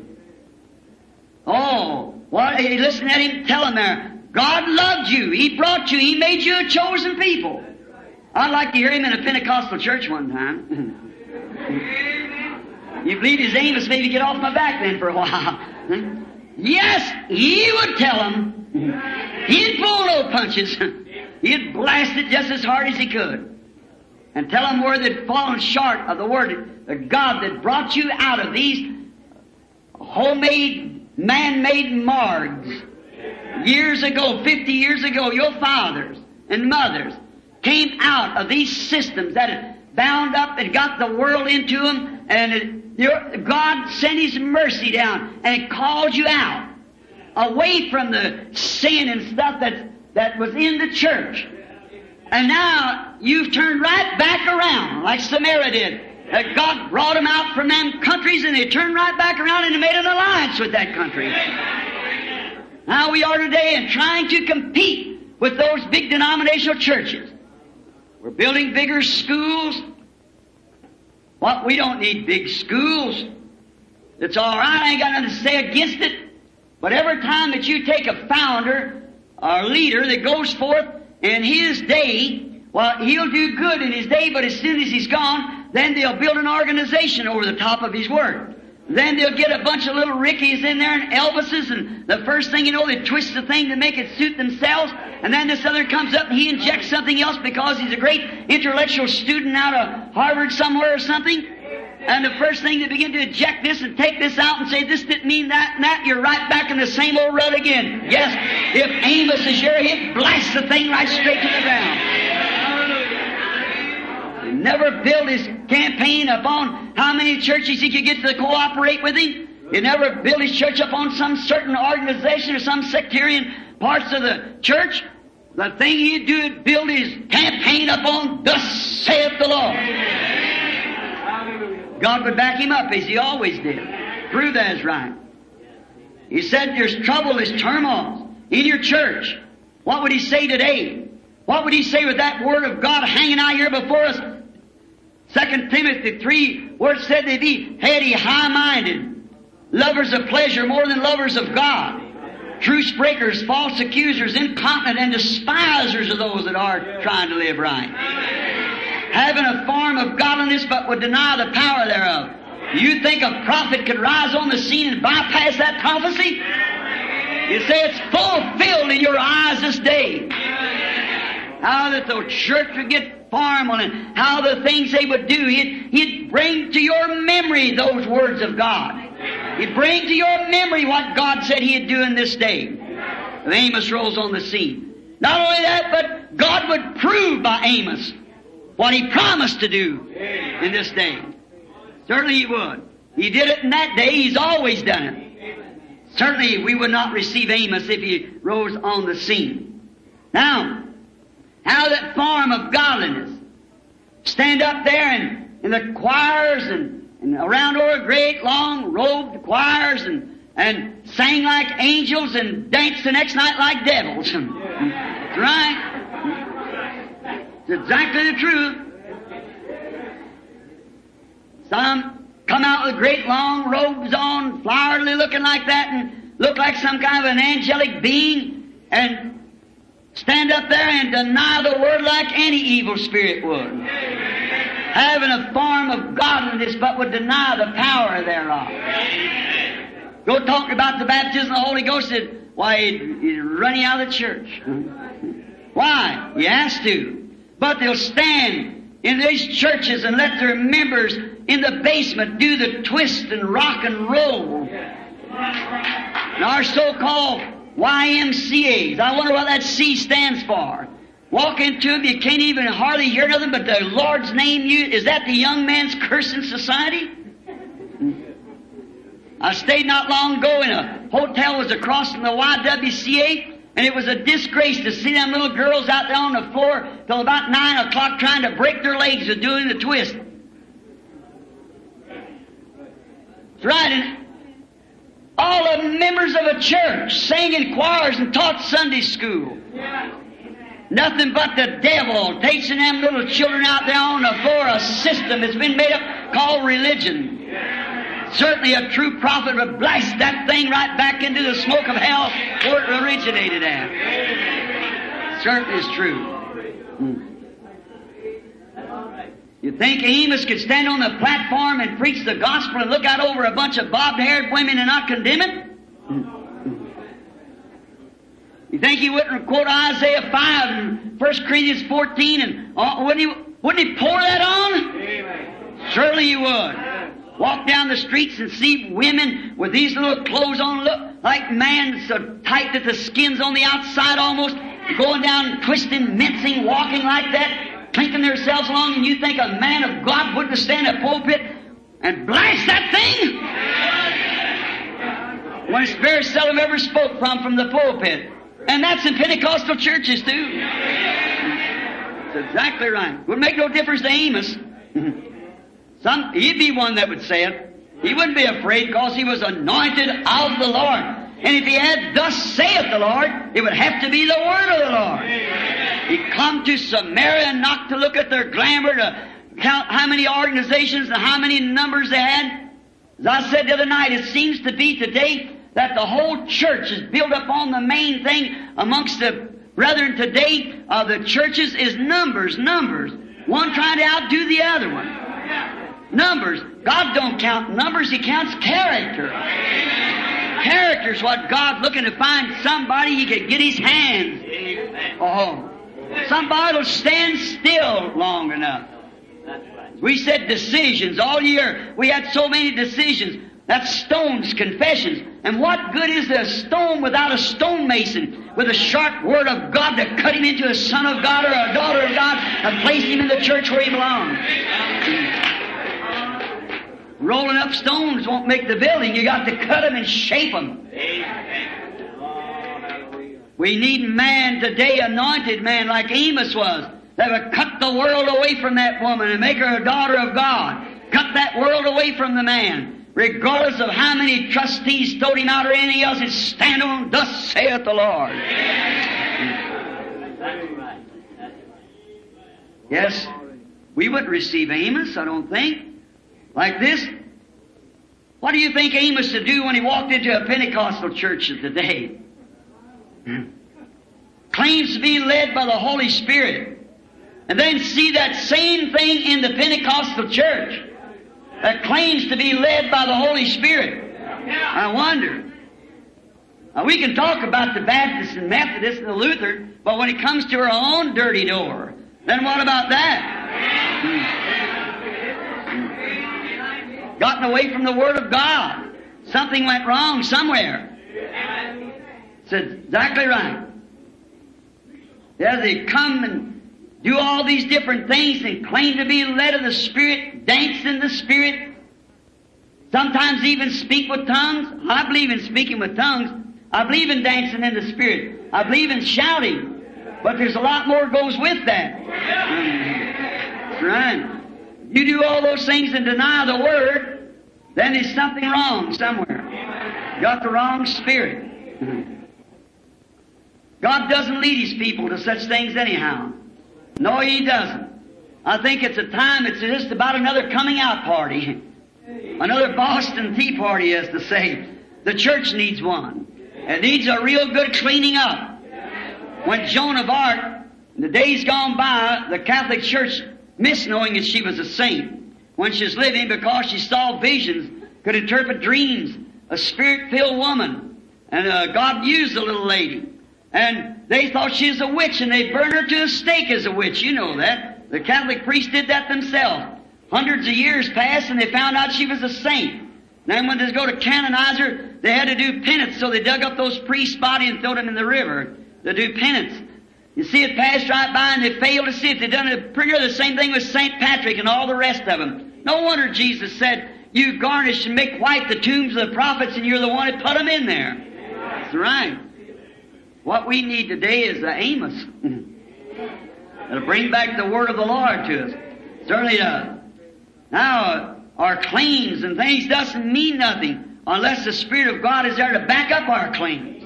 Oh, what? Hey, listen at him tell him there. God loved you. He brought you. He made you a chosen people. I'd like to hear him in a Pentecostal church one time. You believe his Amos maybe get off my back then for a while. Yes, he would tell him. He'd pull no punches. He'd blast it just as hard as he could. And tell them where they'd fallen short of the Word of God that brought you out of these homemade, man-made morgues. Years ago, 50 years ago, your fathers and mothers came out of these systems that had bound up and got the world into them, and God sent His mercy down and called you out away from the sin and stuff that was in the church. And now you've turned right back around like Samaria did. That God brought them out from them countries and they turned right back around and they made an alliance with that country. Now we are today and trying to compete with those big denominational churches. We're building bigger schools. What? We don't need big schools. It's all right. I ain't got nothing to say against it. But every time that you take a founder or leader that goes forth in his day, well, he'll do good in his day, but as soon as he's gone, then they'll build an organization over the top of his word. Then they'll get a bunch of little Rickies in there and Elvises, and the first thing you know, they twist the thing to make it suit themselves, and then this other comes up and he injects something else because he's a great intellectual student out of Harvard somewhere or something. And the first thing they begin to inject this and take this out and say, this didn't mean that and that, you're right back in the same old rut again. Yes, if Amos is here, he'd blast the thing right straight to the ground. He never built his campaign upon how many churches he could get to cooperate with him. He never built his church upon some certain organization or some sectarian parts of the church. The thing he'd do is build his campaign upon, thus saith the Lord. God would back him up as He always did. Prove that is right. He said there's trouble, there's turmoil in your church. What would He say today? What would He say with that Word of God hanging out here before us? 2 Timothy 3, where it said they be heady, high-minded, lovers of pleasure more than lovers of God, truce breakers, false accusers, incontinent, and despisers of those that are trying to live right. Having a form of godliness but would deny the power thereof. You think a prophet could rise on the scene and bypass that prophecy? You say it's fulfilled in your eyes this day. How that the church would get formal and how the things they would do. He'd bring to your memory those words of God. He'd bring to your memory what God said He'd do in this day. And Amos rolls on the scene. Not only that, but God would prove by Amos what He promised to do in this day. Certainly He would. He did it in that day. He's always done it. Certainly we would not receive Amos if he rose on the scene. Now, how that form of godliness stand up there and in the choirs and around over great long robed choirs and sang like angels and danced the next night like devils. That's right. It's exactly the truth. Some come out with great long robes on, flowery looking like that, and look like some kind of an angelic being, and stand up there and deny the Word like any evil spirit would. Having a form of godliness, but would deny the power thereof. Go talk about the baptism of the Holy Ghost, why, he'd run you out of the church. Why? He has to. But they'll stand in these churches and let their members in the basement do the twist and rock and roll. And our so-called YMCAs, I wonder what that C stands for. Walk into them, you can't even hardly hear nothing but the Lord's name used. Is that the young man's cursing society? I stayed not long ago in a hotel that was across from the YWCA, and it was a disgrace to see them little girls out there on the floor till about 9 o'clock trying to break their legs with doing the twist. That's right, and all the members of a church sang in choirs and taught Sunday school. Nothing but the devil teaching them little children out there on the floor a system that's been made up called religion. Certainly a true prophet would blast that thing right back into the smoke of hell where it originated at. Certainly is true. You think Amos could stand on the platform and preach the gospel and look out over a bunch of bobbed-haired women and not condemn it? You think he wouldn't quote Isaiah 5 and 1 Corinthians 14 and wouldn't he pour that on? Amen. Surely he would. Walk down the streets and see women with these little clothes on, look like man so tight that the skin's on the outside almost, going down, twisting, mincing, walking like that, clinking themselves along, and you think a man of God wouldn't stand in a pulpit and blast that thing? When it's very seldom ever spoke from the pulpit. And that's in Pentecostal churches too. That's exactly right. Wouldn't make no difference to Amos. He'd be one that would say it. He wouldn't be afraid because he was anointed of the Lord. And if he had, thus saith the Lord, it would have to be the word of the Lord. He'd come to Samaria and not to look at their glamour, to count how many organizations and how many numbers they had. As I said the other night, it seems to be today that the whole church is built up on the main thing amongst the brethren today of the churches is numbers. One trying to outdo the other one. Numbers. God don't count numbers, He counts character. Character's what God's looking to find somebody He could get His hands. Oh. Somebody will stand still long enough. We said decisions. All year we had so many decisions. That's stones, confessions. And what good is a stone without a stonemason with a sharp word of God to cut him into a son of God or a daughter of God and place him in the church where he belongs? Rolling up stones won't make the building. You got to cut them and shape them. We need man today, anointed man like Amos was, that would cut the world away from that woman and make her a daughter of God. Cut that world away from the man. Regardless of how many trustees throwed him out or anything else, and stand on, thus saith the Lord. Yes, we wouldn't receive Amos, I don't think. Like this. What do you think Amos would do when he walked into a Pentecostal church today? Claims to be led by the Holy Spirit. And then see that same thing in the Pentecostal church that claims to be led by the Holy Spirit. I wonder. Now, we can talk about the Baptists and Methodists and the Lutheran, but when it comes to our own dirty door, then what about that? Gotten away from the Word of God. Something went wrong somewhere. That's exactly right. Yeah, they come and do all these different things and claim to be led of the Spirit, dance in the Spirit, sometimes even speak with tongues. I believe in speaking with tongues. I believe in dancing in the Spirit. I believe in shouting. But there's a lot more goes with that. Right. You do all those things and deny the Word, then there's something wrong somewhere. You got the wrong spirit. God doesn't lead His people to such things anyhow. No, He doesn't. I think it's a time, it's just about another coming out party. Another Boston Tea Party, as to say. The church needs one. It needs a real good cleaning up. When Joan of Arc, in the days gone by, the Catholic Church missed knowing that she was a saint. When she was living, because she saw visions, could interpret dreams, a spirit-filled woman. And God used the little lady. And they thought she was a witch, and they burned her to a stake as a witch. You know that. The Catholic priests did that themselves. Hundreds of years passed, and they found out she was a saint. Then when they go to canonize her, they had to do penance, so they dug up those priests' body and threw them in the river to do penance. You see, it passed right by, and they failed to see it. They done it pretty near the same thing with St. Patrick and all the rest of them. No wonder Jesus said, you garnish and make white the tombs of the prophets, and you're the one that put them in there. That's right. What we need today is the Amos. It'll bring back the word of the Lord to us. Certainly does. Now, our claims and things doesn't mean nothing unless the Spirit of God is there to back up our claims.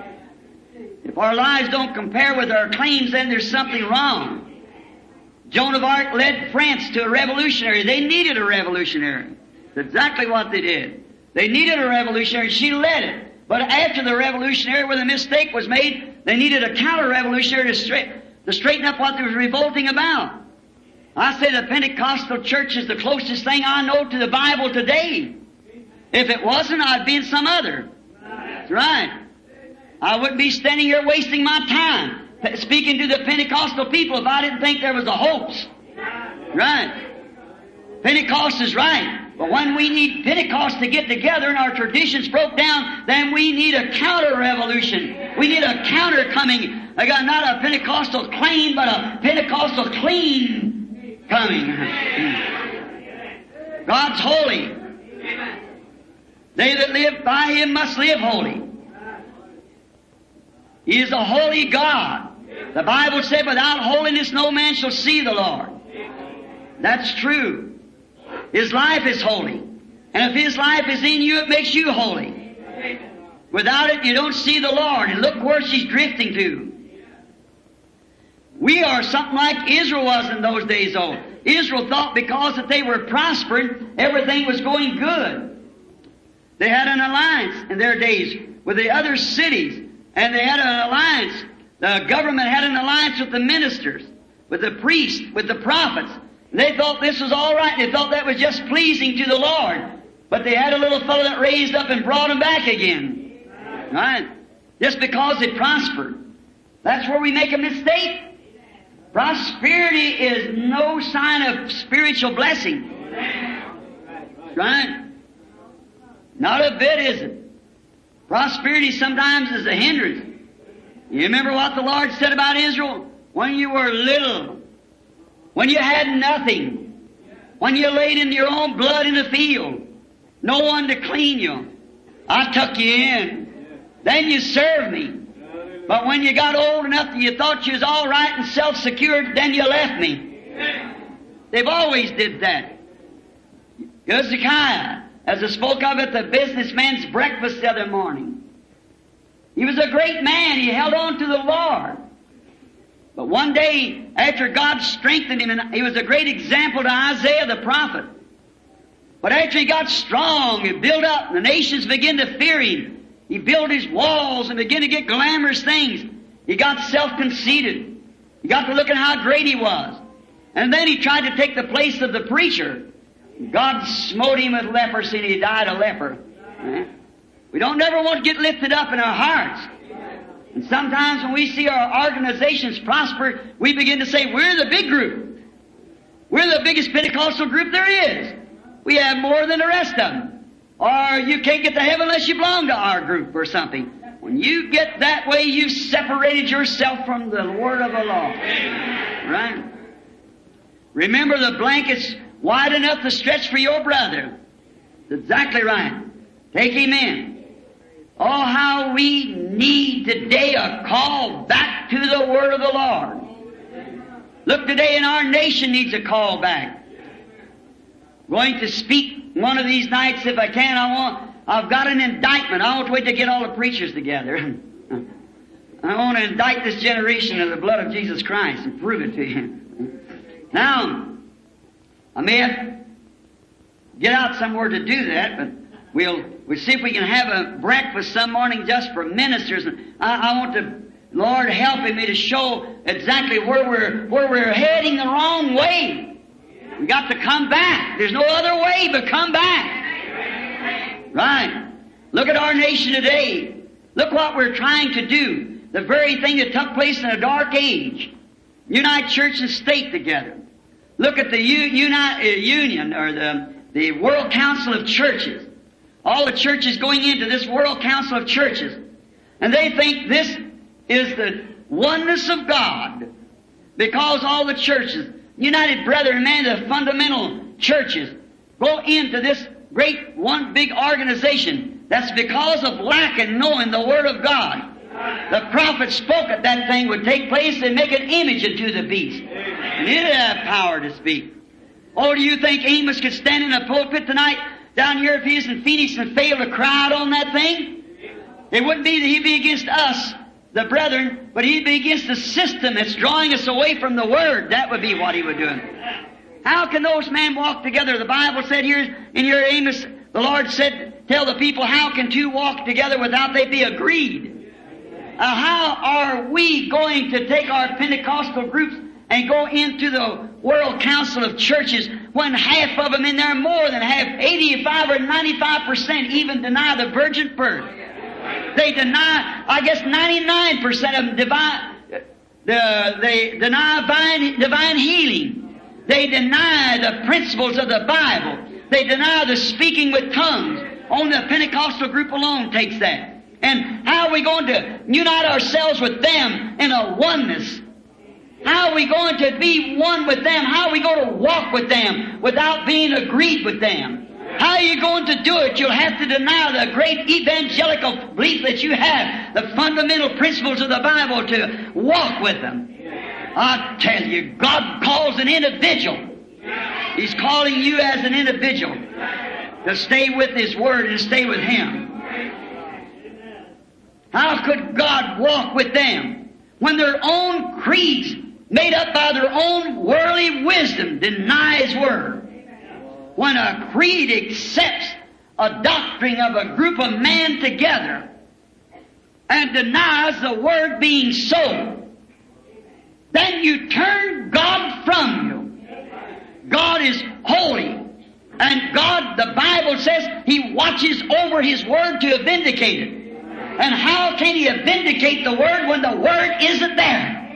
If our lives don't compare with our claims, then there's something wrong. Joan of Arc led France to a revolutionary. They needed a revolutionary. That's exactly what they did. They needed a revolutionary. She led it. But after the revolutionary, where the mistake was made, they needed a counter-revolutionary to straighten up what they was revolting about. I say the Pentecostal church is the closest thing I know to the Bible today. If it wasn't, I'd be in some other. That's right. I wouldn't be standing here wasting my time speaking to the Pentecostal people if I didn't think there was a hoax. Right. Pentecost is right. But when we need Pentecost to get together and our traditions broke down, then we need a counter-revolution. We need a counter coming. Not a Pentecostal claim, but a Pentecostal clean coming. God's holy. They that live by Him must live holy. He is a holy God. The Bible said, without holiness no man shall see the Lord. That's true. His life is holy. And if His life is in you, it makes you holy. Without it, you don't see the Lord. And look where she's drifting to. We are something like Israel was in those days, though. Israel thought because that they were prospering, everything was going good. They had an alliance in their days with the other cities. And they had an alliance. The government had an alliance with the ministers, with the priests, with the prophets. They thought this was all right. They thought that was just pleasing to the Lord. But they had a little fellow that raised up and brought them back again. Right? Just because they prospered. That's where we make a mistake. Prosperity is no sign of spiritual blessing. Right? Not a bit, is it? Prosperity sometimes is a hindrance. You remember what the Lord said about Israel? When you were little, when you had nothing, when you laid in your own blood in the field, no one to clean you, I took you in. Then you served me. But when you got old enough that you thought you was all right and self-secured, then you left me. They've always did that. Hezekiah, as I spoke of at the businessman's breakfast the other morning, he was a great man. He held on to the Lord. But one day, after God strengthened him, and he was a great example to Isaiah the prophet. But after he got strong and built up, the nations began to fear him. He built his walls and began to get glamorous things. He got self-conceited. He got to looking how great he was. And then he tried to take the place of the preacher. God smote him with leprosy and he died a leper. We don't never want to get lifted up in our hearts. And sometimes when we see our organizations prosper, we begin to say, we're the big group. We're the biggest Pentecostal group there is. We have more than the rest of them. Or you can't get to heaven unless you belong to our group or something. When you get that way, you've separated yourself from the word of the law. Right? Remember, the blanket's wide enough to stretch for your brother. That's exactly right. Take him in. Oh, how we need today a call back to the word of the Lord. Look, today in our nation needs a call back. going to speak one of these nights if I can. I've got an indictment. I won't wait to get all the preachers together. I want to indict this generation of the blood of Jesus Christ and prove it to you. Now, I may have to get out somewhere to do that, but we'll see if we can have a breakfast some morning just for ministers. And I want the Lord helping me to show exactly where we're heading the wrong way. We got to come back. There's no other way but come back. Right. Look at our nation today. Look what we're trying to do. The very thing that took place in a dark age. Unite church and state together. Look at the union or the World Council of Churches. All the churches going into this World Council of Churches. And they think this is the oneness of God. Because all the churches, United Brethren, man, the fundamental churches, go into this great one big organization. That's because of lack in knowing the Word of God. The prophet spoke that that thing would take place and make an image into the beast. And it had power to speak. Oh, do you think Amos could stand in a pulpit tonight down here if he was in Phoenix and fail to cry out on that thing? It wouldn't be that he'd be against us, the brethren, but he'd be against the system that's drawing us away from the Word. That would be what he would do. How can those men walk together? The Bible said here in your Amos, the Lord said, tell the people, how can two walk together without they be agreed? How are we going to take our Pentecostal groups and go into the World Council of Churches when half of them in there, more than half, 85 or 95% even deny the virgin birth? They deny, I guess 99% of them they deny divine healing. They deny the principles of the Bible. They deny the speaking with tongues. Only the Pentecostal group alone takes that. And how are we going to unite ourselves with them in a oneness? How are we going to be one with them? How are we going to walk with them without being agreed with them? How are you going to do it? You'll have to deny the great evangelical belief that you have, the fundamental principles of the Bible, to walk with them. I tell you, God calls an individual. He's calling you as an individual to stay with His Word and stay with Him. How could God walk with them when their own creeds, made up by their own worldly wisdom, deny His Word? When a creed accepts a doctrine of a group of men together and denies the Word being so, then you turn God from you. God is holy. And God, the Bible says, He watches over His Word to vindicate it. And how can He vindicate the Word when the Word isn't there?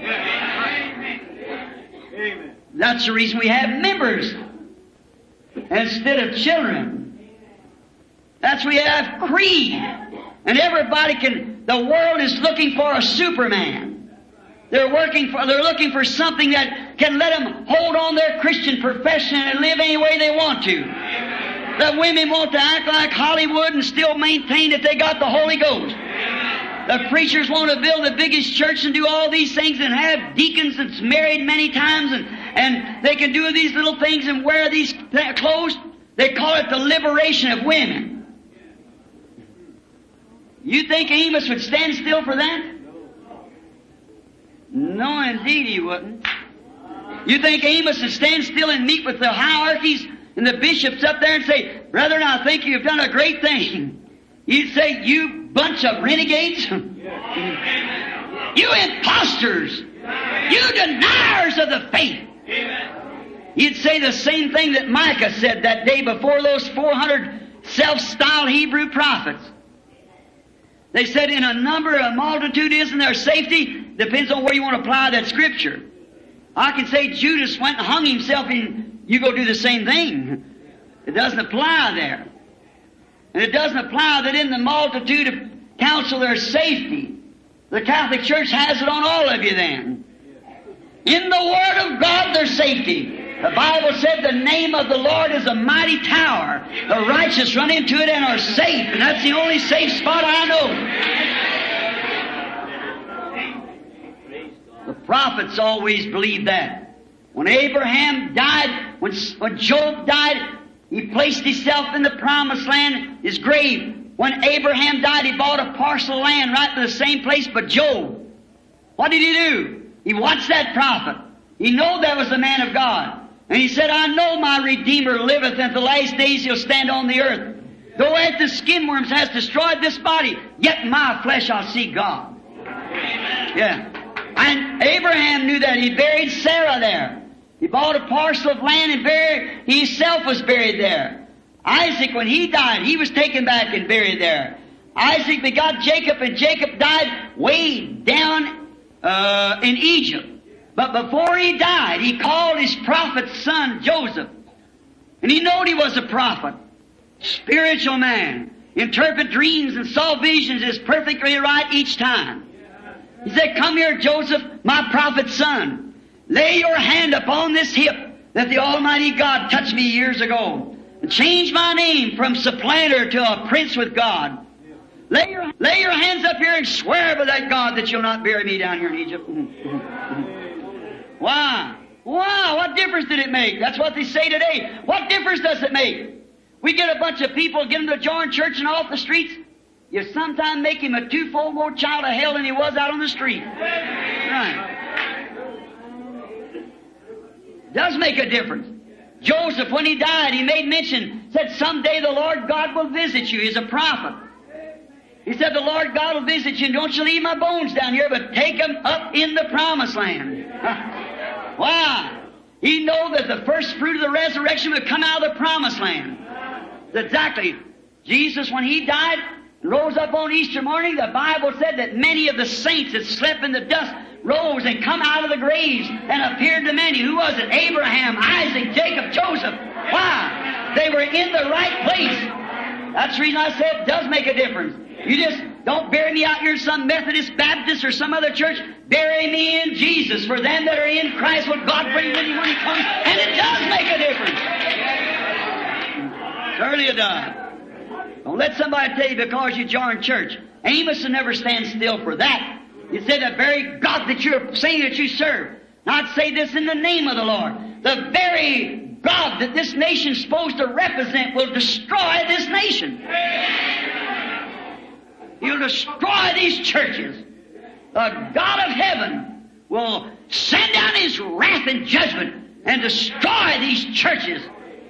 Amen. That's the reason we have members instead of children. That's why we have creed. And everybody the world is looking for a Superman. They're looking for something that can let them hold on their Christian profession and live any way they want to. The women want to act like Hollywood and still maintain that they got the Holy Ghost. The preachers want to build the biggest church and do all these things and have deacons that's married many times and they can do these little things and wear these clothes. They call it the liberation of women. You think Amos would stand still for that? No, indeed he wouldn't. You think Amos would stand still and meet with the hierarchies and the bishops up there and say, brethren, I think you've done a great thing. You'd say, you bunch of renegades. You imposters. You deniers of the faith. You'd say the same thing that Micah said that day before those 400 self-styled Hebrew prophets. They said in a number, a multitude isn't there safety. Depends on where you want to apply that scripture. I can say Judas went and hung himself and you go do the same thing. It doesn't apply there. And it doesn't apply that in the multitude of counsel there's safety. The Catholic Church has it on all of you then. In the Word of God there's safety. The Bible said the name of the Lord is a mighty tower. The righteous run into it and are safe. And that's the only safe spot I know. The prophets always believed that. When Abraham died, when Job died, He placed himself in the promised land, his grave. When Abraham died, he bought a parcel of land right in the same place but Job. What did he do? He watched that prophet. He knew that was the man of God. And he said, I know my Redeemer liveth, and the last days he'll stand on the earth. Though as the skin worms has destroyed this body, yet in my flesh I'll see God. Yeah. And Abraham knew that. He buried Sarah there. He bought a parcel of land and buried, he himself was buried there. Isaac, when he died, he was taken back and buried there. Isaac begot Jacob, and Jacob died way down in Egypt. But before he died, he called his prophet's son Joseph. And he knew he was a prophet. Spiritual man. Interpret dreams and saw visions is perfectly right each time. He said, come here, Joseph, my prophet's son. Lay your hand upon this hip that the Almighty God touched me years ago. And change my name from supplanter to a prince with God. Lay your hands up here and swear by that God that you'll not bury me down here in Egypt. Why? Why? What difference did it make? That's what they say today. What difference does it make? We get a bunch of people, get them to join church and off the streets. You sometimes make him a twofold more child of hell than he was out on the street. Right. Does make a difference. Joseph, when he died, he made mention, said, someday the Lord God will visit you. He's a prophet. He said, the Lord God will visit you, and don't you leave my bones down here, but take them up in the promised land. Why? He knew that the first fruit of the resurrection would come out of the promised land. Exactly. Jesus, when he died and rose up on Easter morning, the Bible said that many of the saints that slept in the dust rose and come out of the graves and appeared to many. Who was it? Abraham, Isaac, Jacob, Joseph. Why? They were in the right place. That's the reason I said it does make a difference. You just don't bury me out here in some Methodist, Baptist, or some other church. Bury me in Jesus. For them that are in Christ will God bring with him when he comes. And it does make a difference. Certainly it does. Don't let somebody tell you because you join church. Amos will never stand still for that. You say the very God that you're saying that you serve. Now I'd say this in the name of the Lord. The very God that this nation's supposed to represent will destroy this nation. He'll destroy these churches. The God of heaven will send down his wrath and judgment and destroy these churches.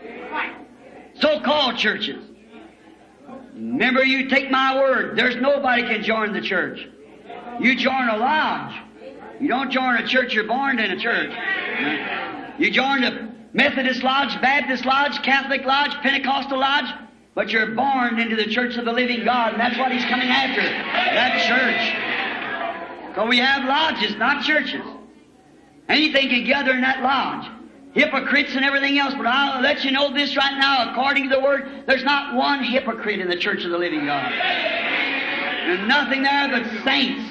So-called churches. Remember, you take my word, there's nobody can join the church. You join a lodge. You don't join a church, you're born in a church. You join a Methodist lodge, Baptist lodge, Catholic lodge, Pentecostal lodge, but you're born into the church of the living God, and that's what he's coming after, that church. Because we have lodges, not churches. Anything can gather in that lodge. Hypocrites and everything else, but I'll let you know this right now, according to the Word, there's not one hypocrite in the church of the living God. There's nothing there but saints.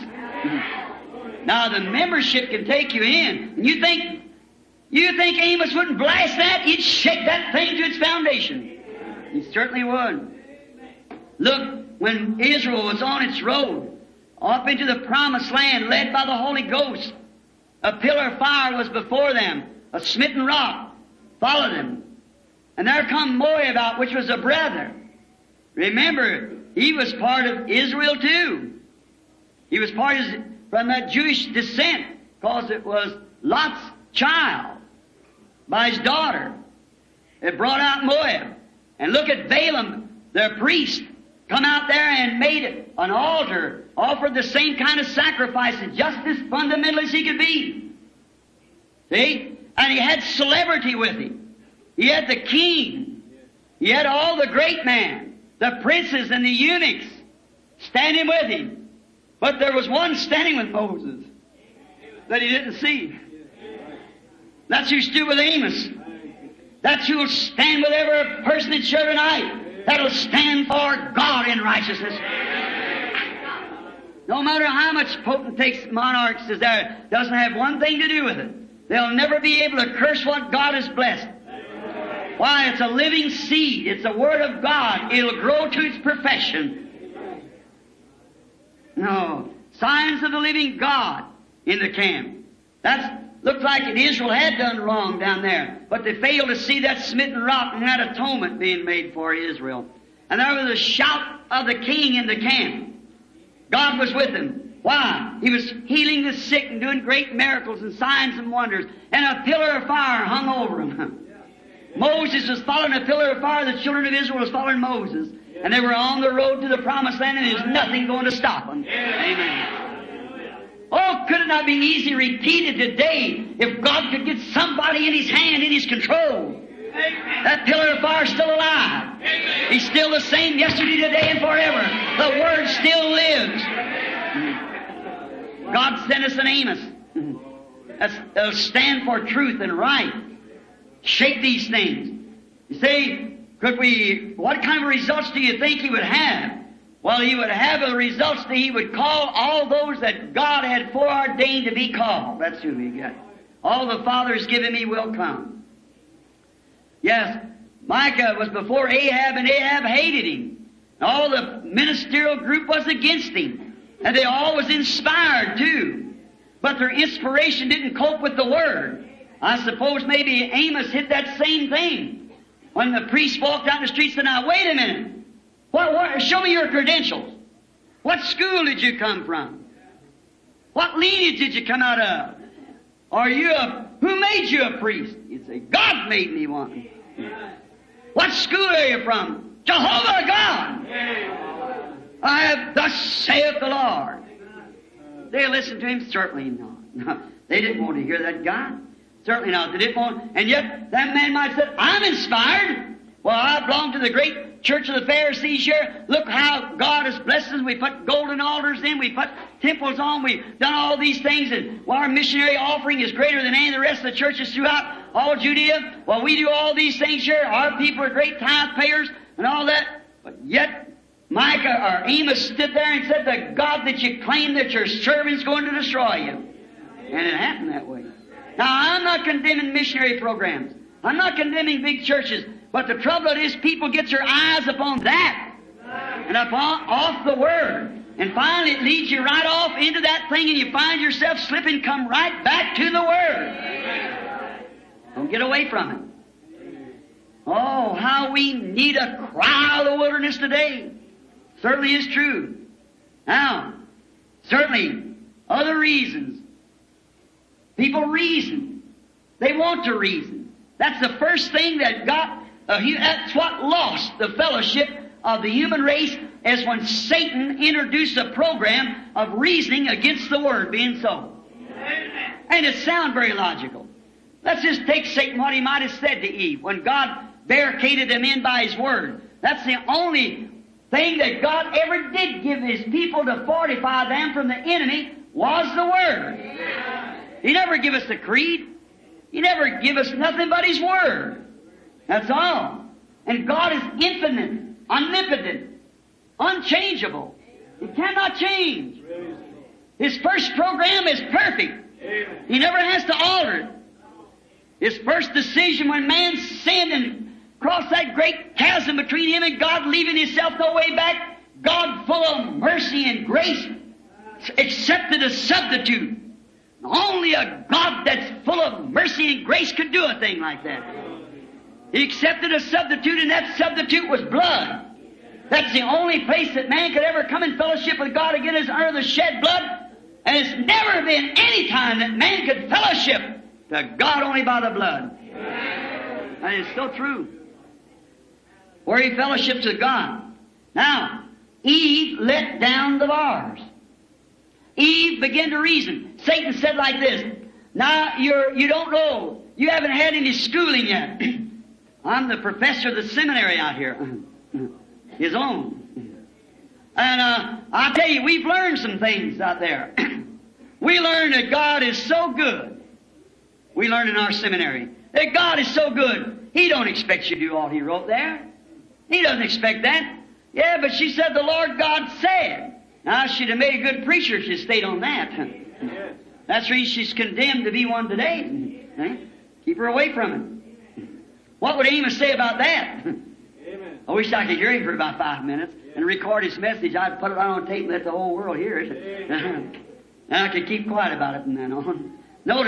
Now the membership can take you in. And you think Amos wouldn't blast that? He'd shake that thing to its foundation. He certainly would. Look, when Israel was on its road up into the promised land, led by the Holy Ghost, a pillar of fire was before them. A smitten rock followed them. And there come Moab out, which was a brother. Remember, he was part of Israel too. He was from that Jewish descent, because it was Lot's child by his daughter. It brought out Moab. And look at Balaam, their priest, come out there and made an altar, offered the same kind of sacrifices, just as fundamental as he could be. See? And he had celebrity with him. He had the king. He had all the great men, the princes and the eunuchs standing with him. But there was one standing with Moses that he didn't see. That's who stood with Amos. That's who will stand with every person in Shirvanite. That'll stand for God in righteousness. No matter how much potentates, monarchs is there, doesn't have one thing to do with it. They'll never be able to curse what God has blessed. Why? It's a living seed. It's the Word of God. It'll grow to its perfection. No. Signs of the living God in the camp. That's looked like that Israel had done wrong down there. But they failed to see that smitten rock and that atonement being made for Israel. And there was a shout of the king in the camp. God was with him. Why? He was healing the sick and doing great miracles and signs and wonders. And a pillar of fire hung over him. Moses was following a pillar of fire. The children of Israel was following Moses. And they were on the road to the promised land, and there's nothing going to stop them. Amen. Oh, could it not be easy repeated today if God could get somebody in His hand, in His control? That pillar of fire is still alive. He's still the same yesterday, today, and forever. The Word still lives. God sent us an Amos. That'll stand for truth and right. Shape these things. You say, what kind of results do you think He would have? Well, He would have the results that He would call all those that God had foreordained to be called. That's who He got. All the Father has given me will come. Yes, Micah was before Ahab, and Ahab hated him. All the ministerial group was against him. And they all was inspired too. But their inspiration didn't cope with the Word. I suppose maybe Amos hit that same thing. When the priest walked out in the street and said, now wait a minute. Show me your credentials. What school did you come from? What lineage did you come out of? Who made you a priest? You'd say, God made me one. What school are you from? Jehovah God. I have thus saith the Lord. They listened to him? Certainly not. No, they didn't want to hear that God. Certainly not. They didn't want, and yet that man might have said, I'm inspired. Well, I belong to the great church of the Pharisees here. Look how God has blessed us. We put golden altars in. We put temples on. We've done all these things. And our missionary offering is greater than any of the rest of the churches throughout all Judea. Well, we do all these things here. Our people are great tithe payers and all that. But yet, Micah or Amos stood there and said, the God that you claim that your servant's going to destroy you. And it happened that way. Now, I'm not condemning missionary programs. I'm not condemning big churches. But the trouble is people get their eyes upon that and off the Word. And finally it leads you right off into that thing and you find yourself slipping, come right back to the Word. Don't get away from it. Oh, how we need a cry of the wilderness today. Certainly is true. Now, certainly other reasons. People reason. They want to reason. That's the first thing that that's what lost the fellowship of the human race, is when Satan introduced a program of reasoning against the Word being so. And it sounds very logical. Let's just take Satan, what he might have said to Eve when God barricaded him in by His Word. That's the only thing that God ever did give His people to fortify them from the enemy was the Word. He never give us a creed. He never give us nothing but His Word. That's all. And God is infinite, omnipotent, unchangeable. He cannot change. His first program is perfect. He never has to alter it. His first decision when man sinned and crossed that great chasm between him and God, leaving Himself no way back, God full of mercy and grace accepted a substitute. Only a God that's full of mercy and grace could do a thing like that. He accepted a substitute, and that substitute was blood. That's the only place that man could ever come in fellowship with God again is under the shed blood. And it's never been any time that man could fellowship to God only by the blood. And it's still true. Where he fellowships with God. Now, Eve let down the bars. Eve began to reason. Satan said like this, now you don't know. You haven't had any schooling yet. I'm the professor of the seminary out here. His own. And I tell you, we've learned some things out there. We learned that God is so good. We learned in our seminary that God is so good. He don't expect you to do all He wrote there. He doesn't expect that. Yeah, but she said the Lord God said. Now, she'd have made a good preacher if she stayed on that. That's the reason she's condemned to be one today. Keep her away from it. What would Amos say about that? Amen. I wish I could hear him for about 5 minutes and record his message. I'd put it on tape and let the whole world hear it. Now I could keep quiet about it from then on. Notice,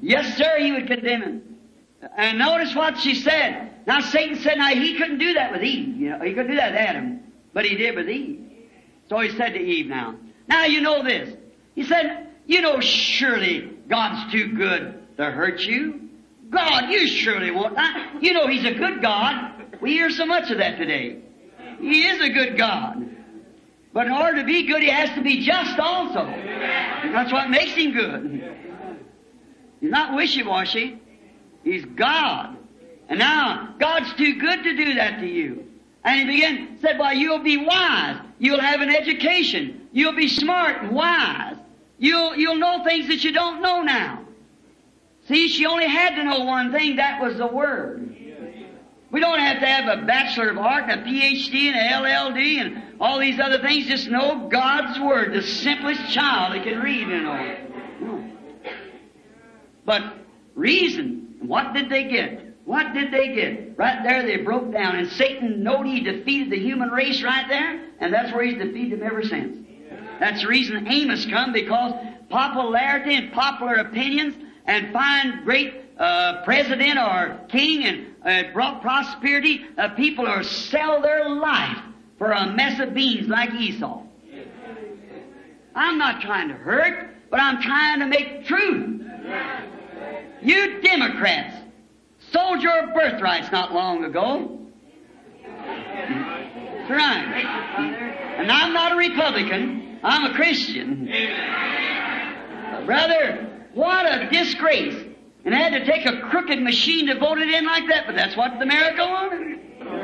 Yes, sir, he would condemn him. And notice what she said. Now Satan said, now he couldn't do that with Eve. You know, he couldn't do that with Adam. But he did with Eve. So he said to Eve now you know this. He said, you know surely God's too good to hurt you. God, you surely won't. You know He's a good God. We hear so much of that today. He is a good God. But in order to be good, He has to be just also. That's what makes Him good. He's not wishy-washy. He's God. And now, God's too good to do that to you. And He said, well, you'll be wise. You'll have an education. You'll be smart and wise. You'll know things that you don't know now. See, she only had to know one thing. That was the Word. We don't have to have a Bachelor of Art and a PhD and a LLD and all these other things. Just know God's Word. The simplest child that can read and all. No. But reason. What did they get? What did they get? Right there they broke down. And Satan knowed he defeated the human race right there. And that's where he's defeated them ever since. That's the reason Amos come, because popularity and popular opinions and find great president or king and brought prosperity, people will sell their life for a mess of beans like Esau. I'm not trying to hurt, but I'm trying to make truth. You Democrats sold your birthrights not long ago. That's right. And I'm not a Republican. I'm a Christian. Brother, what a disgrace. And had to take a crooked machine to vote it in like that, but that's what America wanted.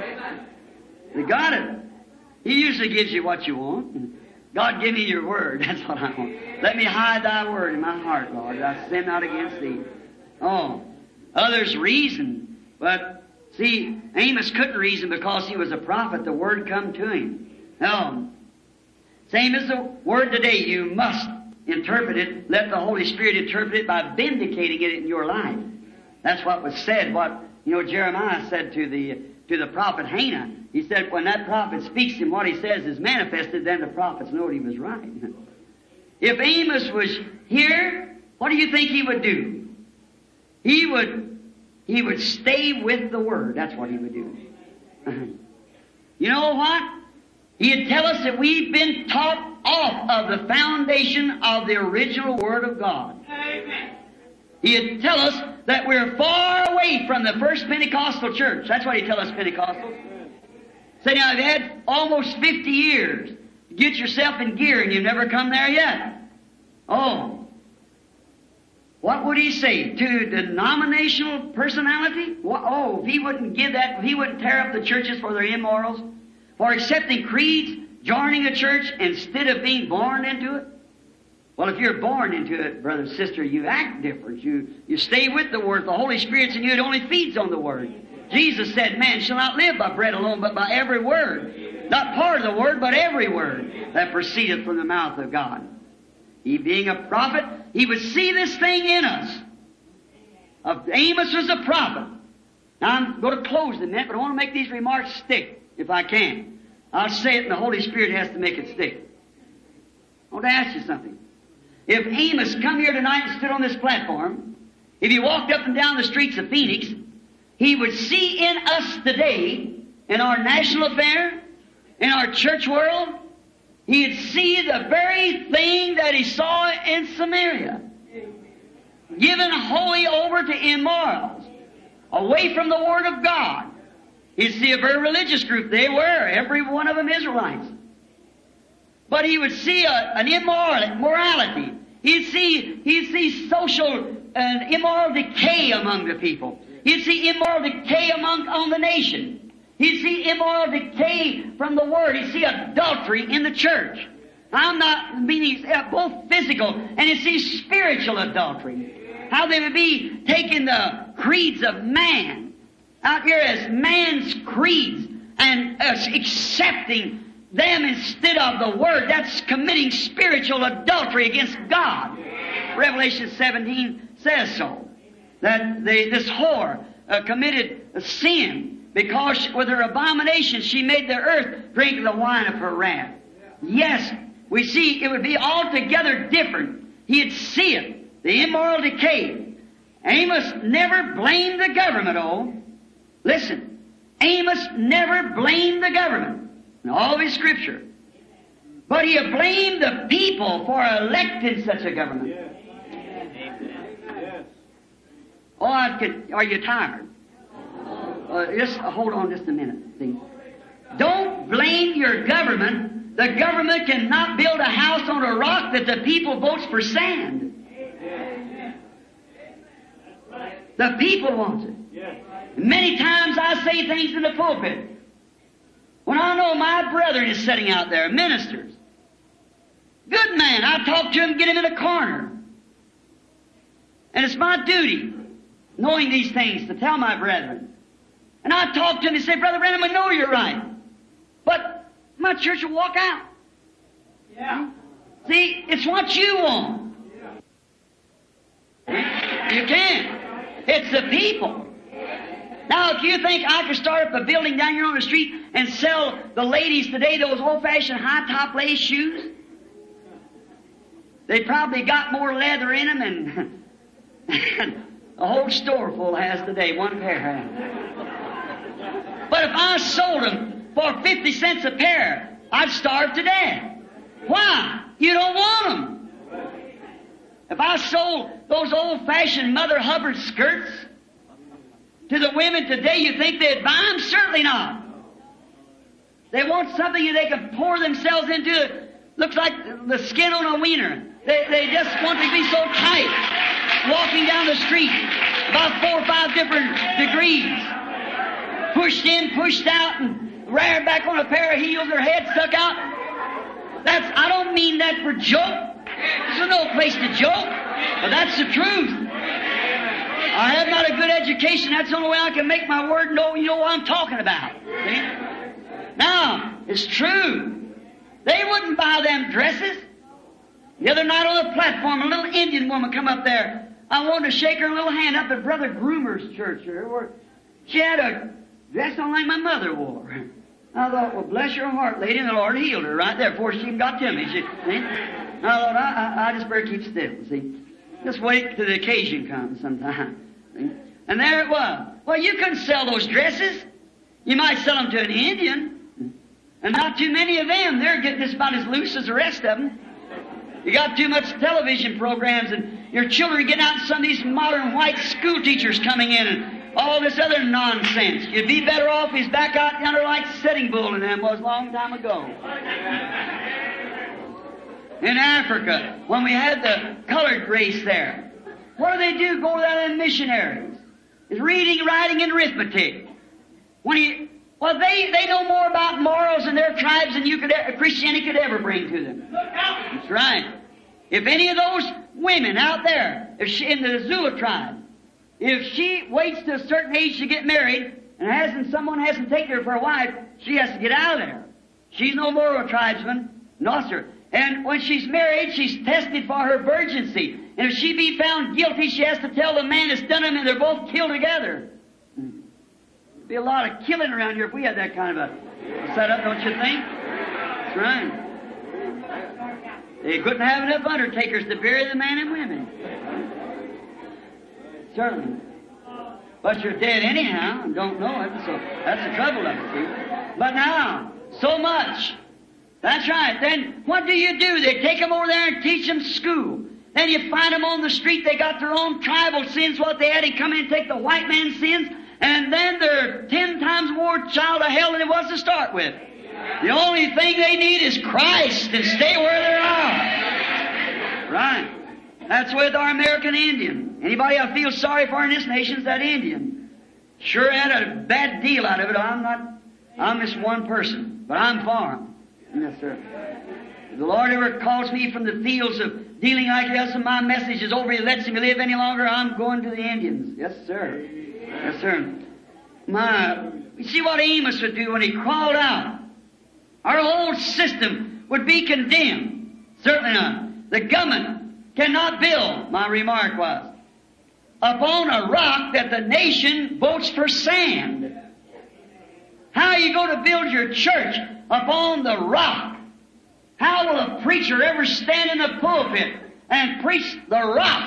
They got it. He usually gives you what you want. God, give me your word. That's what I want. Let me hide thy word in my heart, Lord. I sin not against thee. Oh, others reason. But, see, Amos couldn't reason because he was a prophet. The word come to him. No. Same as the word today. You must interpret it. Let the Holy Spirit interpret it by vindicating it in your life. That's what was said. What, Jeremiah said to the prophet Hannah. He said, when that prophet speaks and what he says is manifested, then the prophets know he was right. If Amos was here, what do you think he would do? He would stay with the Word. That's what he would do. You know what? He'd tell us that we've been taught off of the foundation of the original Word of God. Amen. He'd tell us that we're far away from the first Pentecostal church. That's what he'd tell us Pentecostals. Say, now, I've had almost 50 years to get yourself in gear and you've never come there yet. Oh. What would he say? To denominational personality? Oh, if he wouldn't give that, if he wouldn't tear up the churches for their immorals, for accepting creeds, joining a church instead of being born into it? Well, if you're born into it, brother and sister, you act different. You stay with the Word. The Holy Spirit's in you. It only feeds on the Word. Jesus said, man shall not live by bread alone, but by every word. Not part of the Word, but every word that proceedeth from the mouth of God. He being a prophet, he would see this thing in us. Amos was a prophet. Now I'm going to close in a minute, but I want to make these remarks stick, if I can. I'll say it and the Holy Spirit has to make it stick. I want to ask you something. If Amos come here tonight and stood on this platform, if he walked up and down the streets of Phoenix, he would see in us today, in our national affair, in our church world, he'd see the very thing that he saw in Samaria. Given wholly over to immorals, away from the Word of God. He'd see a very religious group. They were, every one of them Israelites. But he would see an immorality. He'd see social and immoral decay among the people. He'd see immoral decay on the nation. He'd see immoral decay from the Word. He'd see adultery in the church. I'm not meaning both physical and he'd see spiritual adultery. How they would be taking the creeds of man out here as man's creeds and accepting them instead of the Word. That's committing spiritual adultery against God. Revelation 17 says so. That this whore committed a sin because with her abomination she made the earth drink the wine of her wrath. Yes, we see it would be altogether different. He'd see it, the immoral decay. Amos never blamed the government, Listen, Amos never blamed the government in all of his scripture. But he blamed the people for electing such a government. Oh, are you tired? Just hold on just a minute. See? Don't blame your government. The government cannot build a house on a rock that the people votes for sand. The people want it. Many times I say things in the pulpit when I know my brethren is sitting out there, ministers. Good man, I talk to him, get him in a corner. And it's my duty, knowing these things, to tell my brethren. And I talk to him and say, Brother Branham, I know you're right. But my church will walk out. Yeah. See, it's what you want. You can't. It's the people. Now, if you think I could start up a building down here on the street and sell the ladies today those old-fashioned high-top lace shoes, they probably got more leather in them than a whole store full has today, one pair. But if I sold them for 50 cents a pair, I'd starve to death. Why? You don't want them. If I sold those old-fashioned Mother Hubbard skirts to the women today, you think they'd buy them? Certainly not. They want something that they can pour themselves into. It looks like the skin on a wiener. They just want to be so tight, walking down the street, about 4 or 5 different degrees. Pushed in, pushed out, and rearing back on a pair of heels, their head stuck out. I don't mean that for joke. There's no place to joke, but that's the truth. I have not a good education. That's the only way I can make my word know you know what I'm talking about. See? Now, it's true. They wouldn't buy them dresses. The other night on the platform, a little Indian woman come up there. I wanted to shake her little hand up at Brother Groomer's church here, where she had a dress on like my mother wore. I thought, well, bless your heart, lady, and the Lord healed her right there before she even got to me. See? I thought, I just better keep still, see. Just wait till the occasion comes sometime. See? And there it was. Well, you couldn't sell those dresses. You might sell them to an Indian. And not too many of them. They're getting just about as loose as the rest of them. You got too much television programs, and your children are getting out, and some of these modern white school teachers coming in, and all this other nonsense. You'd be better off he's back out yonder like Sitting Bull and them was a long time ago. In Africa, when we had the colored race there, what do they do? Go to them missionaries. It's reading, writing, and arithmetic. They know more about morals in their tribes than Christianity could ever bring to them. That's right. If any of those women out there, in the Zulu tribe, if she waits to a certain age to get married and someone hasn't taken her for a wife, she has to get out of there. She's no more a tribesman. No, sir. And when she's married, she's tested for her virginity. And if she be found guilty, she has to tell the man that's done them, and they're both killed together. There'd be a lot of killing around here if we had that kind of a setup, don't you think? That's right. They couldn't have enough undertakers to bury the man and women. Certainly. But you're dead anyhow and don't know it, so that's the trouble of it, see? But now, so much. That's right. Then what do? They take them over there and teach them school. Then you find them on the street, they got their own tribal sins, what they had. They come in and take the white man's sins, and then they're 10 times more child of hell than it was to start with. The only thing they need is Christ and stay where they are. Right. That's with our American Indian. Anybody I feel sorry for in this nation is that Indian. Sure had a bad deal out of it. I'm just one person, but I'm for him. Yes, sir. If the Lord ever calls me from the fields of dealing like this and my message is over, He lets me live any longer, I'm going to the Indians. Yes, sir. Yes, sir. You see what Amos would do when he crawled out? Our whole system would be condemned. Certainly not. The government cannot build, my remark was, upon a rock that the nation votes for sand. How are you going to build your church upon the rock? How will a preacher ever stand in the pulpit and preach the rock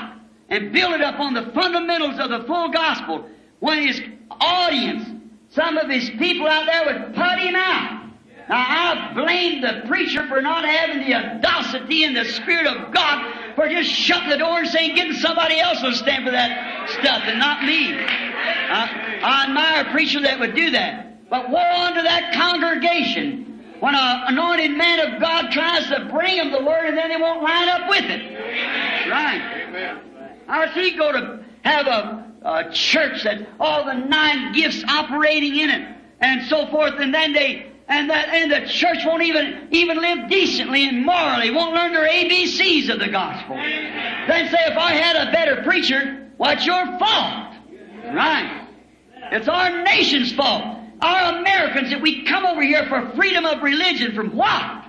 and build it up on the fundamentals of the full gospel, when his audience, some of his people out there would put him out. Now, I blame the preacher for not having the audacity and the Spirit of God for just shutting the door and saying, getting somebody else to stand for that stuff and not me. I admire a preacher that would do that. But woe unto that congregation when an anointed man of God tries to bring them the Word and then they won't line up with it. Right. How does he go to have a church that all the 9 gifts operating in it and so forth, and then and the church won't even live decently and morally, won't learn their ABCs of the gospel. Then say, if I had a better preacher, what's your fault? Right. It's our nation's fault. Our Americans, that we come over here for freedom of religion from what?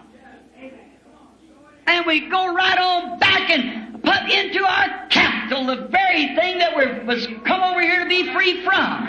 And we go right on back and put into our capital the very thing that was come over here to be free from.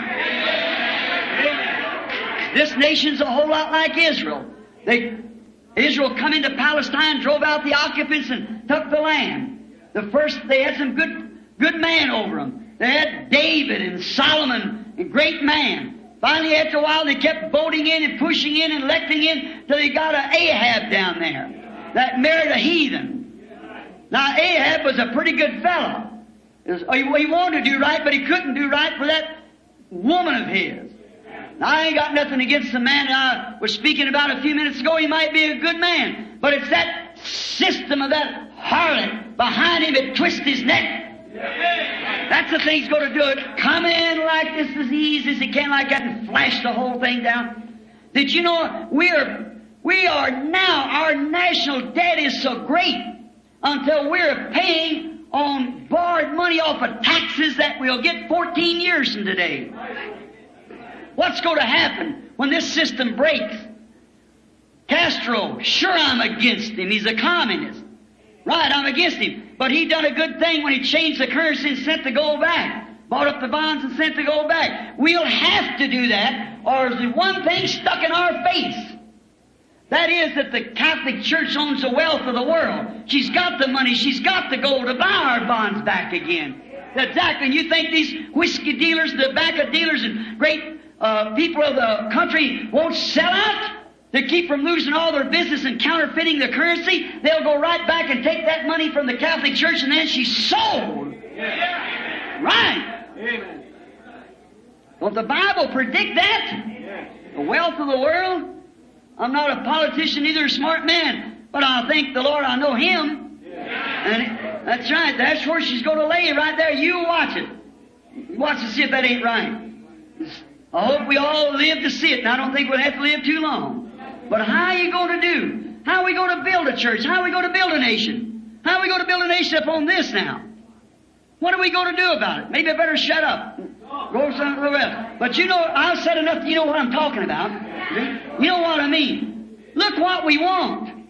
This nation's a whole lot like Israel. Israel come into Palestine, drove out the occupants, and took the land. They had some good man over them. They had David and Solomon, a great man. Finally, after a while, they kept voting in and pushing in and electing in till they got an Ahab down there that married a heathen. Now, Ahab was a pretty good fellow. He wanted to do right, but he couldn't do right for that woman of his. Now, I ain't got nothing against the man I was speaking about a few minutes ago. He might be a good man. But it's that system of that harlot behind him that twists his neck. That's the thing he's going to do it. Come in like this as easy as he can like that and flash the whole thing down. Did you know we are now, our national debt is so great until we're paying on borrowed money off of taxes that we'll get 14 years from today. What's going to happen when this system breaks? Castro, sure I'm against him. He's a communist. Right, I'm against him. But he done a good thing when he changed the currency and sent the gold back. Bought up the bonds and sent the gold back. We'll have to do that, or there's one thing stuck in our face. That is that the Catholic Church owns the wealth of the world. She's got the money, she's got the gold to buy our bonds back again. Exactly. And you think these whiskey dealers, tobacco dealers, and great people of the country won't sell out? To keep from losing all their business and counterfeiting the currency, they'll go right back and take that money from the Catholic Church and then she's sold. Right. Amen. Don't the Bible predict that? The wealth of the world? I'm not a politician, neither a smart man, but I thank the Lord I know Him. And that's right. That's where she's going to lay right there. You watch it. Watch to see if that ain't right. I hope we all live to see it, and I don't think we'll have to live too long. But how are you going to do? How are we going to build a church? How are we going to build a nation? How are we going to build a nation upon this now? What are we going to do about it? Maybe I better shut up. Go somewhere else. But you know, I've said enough, you know what I'm talking about. You know what I mean. Look what we want.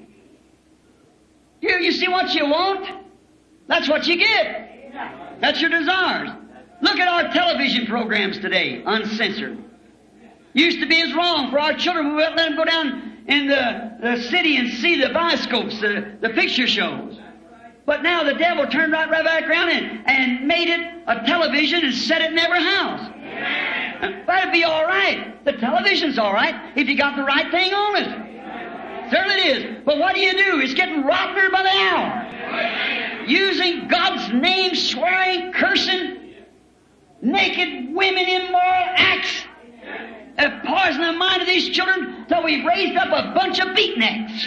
You see what you want? That's what you get. That's your desires. Look at our television programs today, uncensored. Used to be as wrong for our children. We wouldn't let them go down in the city and see the bioscopes, the picture shows. But now the devil turned right back around and made it a television and set it in every house. That'd be all right. The television's all right if you got the right thing on it. Certainly it is. But what do? It's getting rottener by the hour. Using God's name, swearing, cursing, naked women, immoral acts. Have poisoned the mind of these children till we've raised up a bunch of beatniks.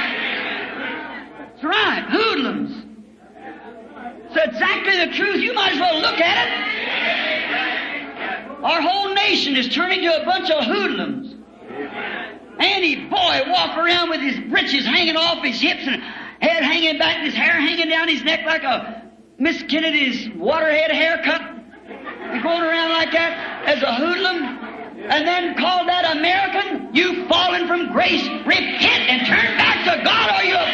That's right, hoodlums. It's exactly the truth. You might as well look at it. Our whole nation is turning to a bunch of hoodlums. Andy Boy walk around with his breeches hanging off his hips and head hanging back and his hair hanging down his neck like a Miss Kennedy's waterhead haircut. And going around like that as a hoodlum. And then call that American? You've fallen from grace. Repent and turn back to God or you'll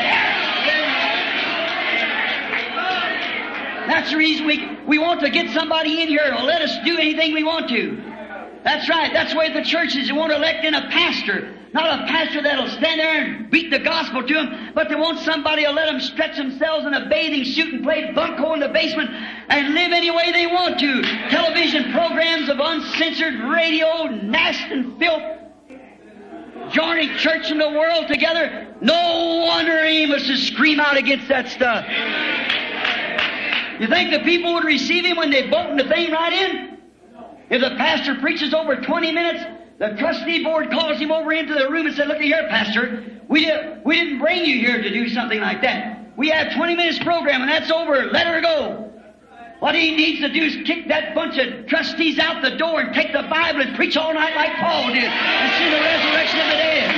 perish. That's the reason we want to get somebody in here to let us do anything we want to. That's right. That's the way the church is. They won't elect in a pastor. Not a pastor that'll stand there and beat the gospel to them, but they want somebody to let them stretch themselves in a bathing suit and play bunco in the basement and live any way they want to. Television programs of uncensored radio, nasty and filth, joining church and the world together. No wonder Amos would scream out against that stuff. You think the people would receive him when they vote the thing right in? If the pastor preaches over 20 minutes, the trustee board calls him over into the room and said, "Look here, Pastor, we didn't bring you here to do something like that. We have 20 minutes program and that's over. Let her go." What he needs to do is kick that bunch of trustees out the door and take the Bible and preach all night like Paul did and see the resurrection of the dead.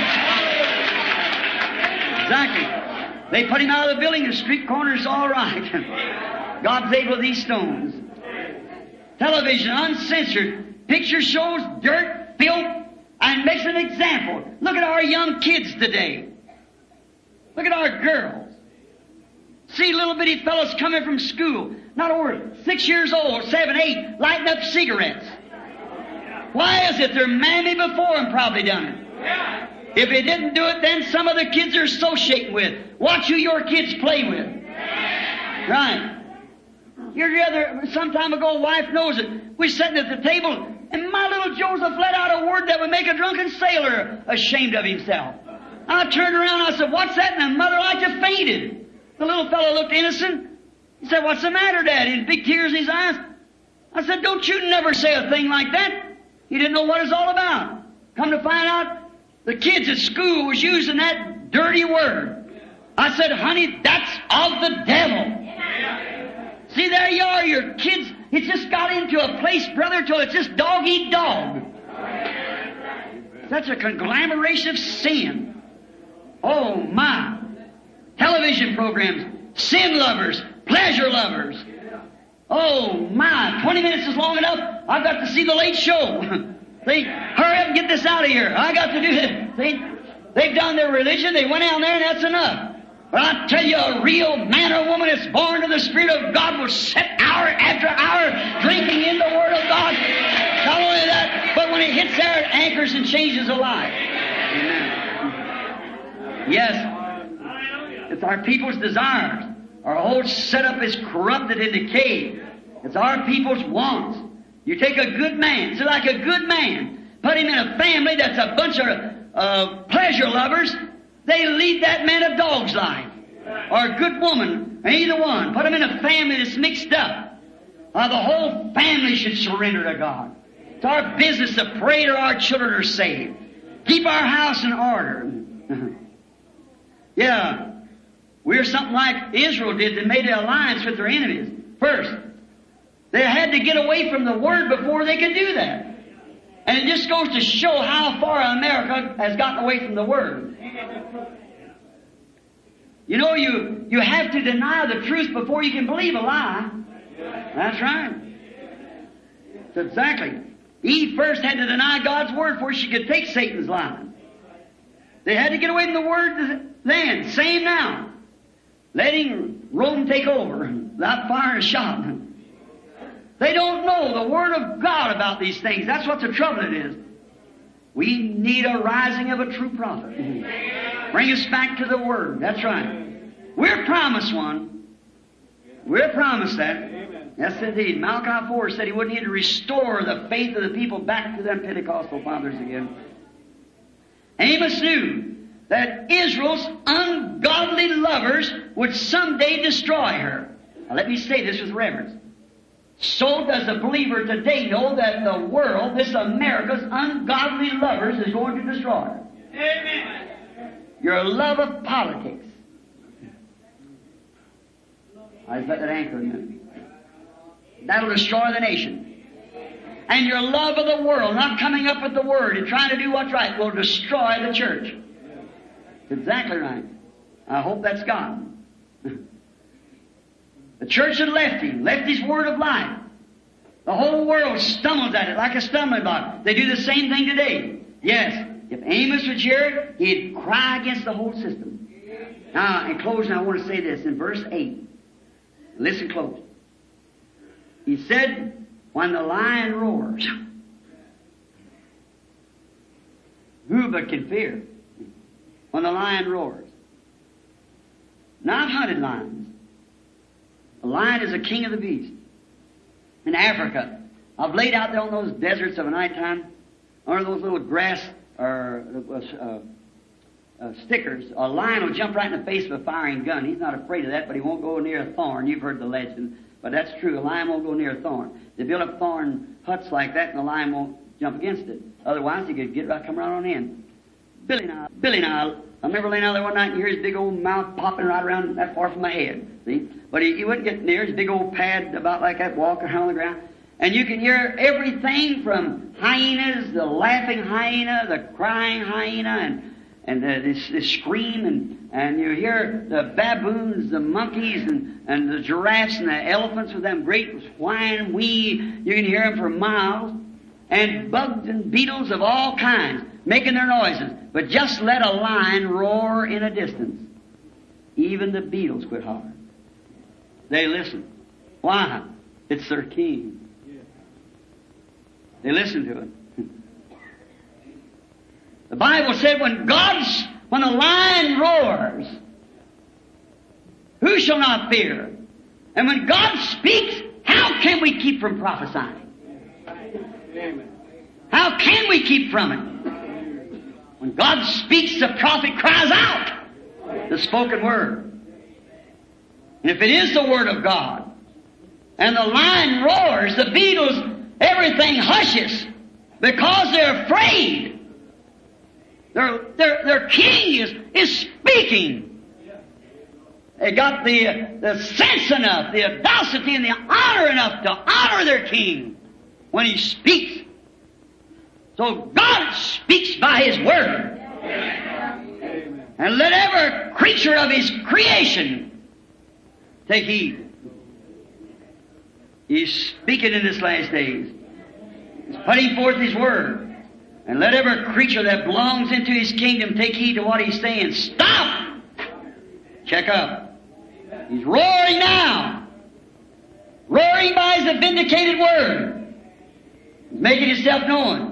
Exactly. They put him out of the building. The street corner's all right. God's able with these stones. Television, uncensored. Picture shows dirt, filth, and makes an example. Look at our young kids today. Look at our girls. See little bitty fellows coming from school, not over 6 years old, 7, 8, lighting up cigarettes. Why is it? Their mammy before them probably done it. If they didn't do it, then some of the kids are associating with. Watch who your kids play with. Right. Some time ago, wife knows it. We're sitting at the table, and my little Joseph let out a word that would make a drunken sailor ashamed of himself. I turned around and I said, "What's that?" And the mother like to fainted. The little fellow looked innocent. He said, "What's the matter, Daddy?" And big tears in his eyes. I said, "Don't you never say a thing like that." He didn't know what it's all about. Come to find out, the kids at school was using that dirty word. I said, "Honey, that's of the devil." See, there you are, your kids. It's just got into a place, brother, till it's just dog eat dog. Such a conglomeration of sin. Oh, my. Television programs, sin lovers, pleasure lovers. Oh, my. 20 minutes is long enough. I've got to see the late show. See, hurry up and get this out of here. I got to do this. See, they've done their religion. They went down there and that's enough. But I tell you, a real man or woman that's born of the Spirit of God will sit hour after hour drinking in the Word of God. Not only that, but when it hits there, it anchors and changes a life. Amen. Yes, it's our people's desires. Our whole setup is corrupted and decayed. It's our people's wants. You take a good man, so like a good man, put him in a family that's a bunch of pleasure lovers. They lead that man a dog's life. Or a good woman, either one. Put them in a family that's mixed up. The whole family should surrender to God. It's our business to pray till our children are saved. Keep our house in order. Yeah. We're something like Israel did that made an alliance with their enemies. First, they had to get away from the Word before they could do that. And it just goes to show how far America has gotten away from the Word. You know, you have to deny the truth before you can believe a lie. That's right. That's exactly. Eve first had to deny God's Word before she could take Satan's lie. They had to get away from the Word then. Same now. Letting Rome take over without fire and shot. They don't know the Word of God about these things. That's what the trouble it is. We need a rising of a true prophet. Bring us back to the Word. That's right. We're promised one. We're promised that. Yes, indeed. Malachi 4 said he wouldn't need to restore the faith of the people back to them Pentecostal fathers again. Amos knew that Israel's ungodly lovers would someday destroy her. Now let me say this with reverence. So does the believer today know that the world, this America's ungodly lovers, is going to destroy her. Amen. Your love of politics. I just let that anchor in. That'll destroy the nation. And your love of the world, not coming up with the Word and trying to do what's right, will destroy the church. That's exactly right. I hope that's God. The church had left him, left his Word of life. The whole world stumbles at it like a stumbling block. They do the same thing today. Yes, if Amos was here, he'd cry against the whole system. Now, in closing, I want to say this. In verse 8, listen close. He said, when the lion roars, but can fear when the lion roars. Now, I've hunted lions. A lion is a king of the beasts. In Africa, I've laid out there on those deserts of a nighttime, under those little grass or stickers. A lion will jump right in the face of a firing gun. He's not afraid of that, but he won't go near a thorn. You've heard the legend, but that's true. A lion won't go near a thorn. They build up thorn huts like that, and the lion won't jump against it. Otherwise, he could come right on in. Billy now, I remember laying out there one night and hear his big old mouth popping right around that far from my head. See? But he wouldn't get near his big old pad about like that, walking around on the ground. And you can hear everything from hyenas, the laughing hyena, the crying hyena, and this scream, and you hear the baboons, the monkeys, and the giraffes and the elephants with them great whine, wee. You can hear them for miles. And bugs and beetles of all kinds making their noises. But just let a lion roar in a distance. Even the beetles quit hollering. They listen. Why? It's their king. They listen to it. The Bible said when the lion roars, who shall not fear? And when God speaks, how can we keep from prophesying? How can we keep from it? When God speaks, the prophet cries out the spoken word. And if it is the word of God, and the lion roars, the beetles, everything hushes because they're afraid. Their king is speaking. They got the sense enough, the audacity and the honor enough to honor their king when he speaks. So God speaks by His Word. And let every creature of His creation take heed. He's speaking in this last days. He's putting forth His Word. And let every creature that belongs into His kingdom take heed to what He's saying. Stop! Check up. He's roaring now. Roaring by His vindicated Word. He's making Himself known.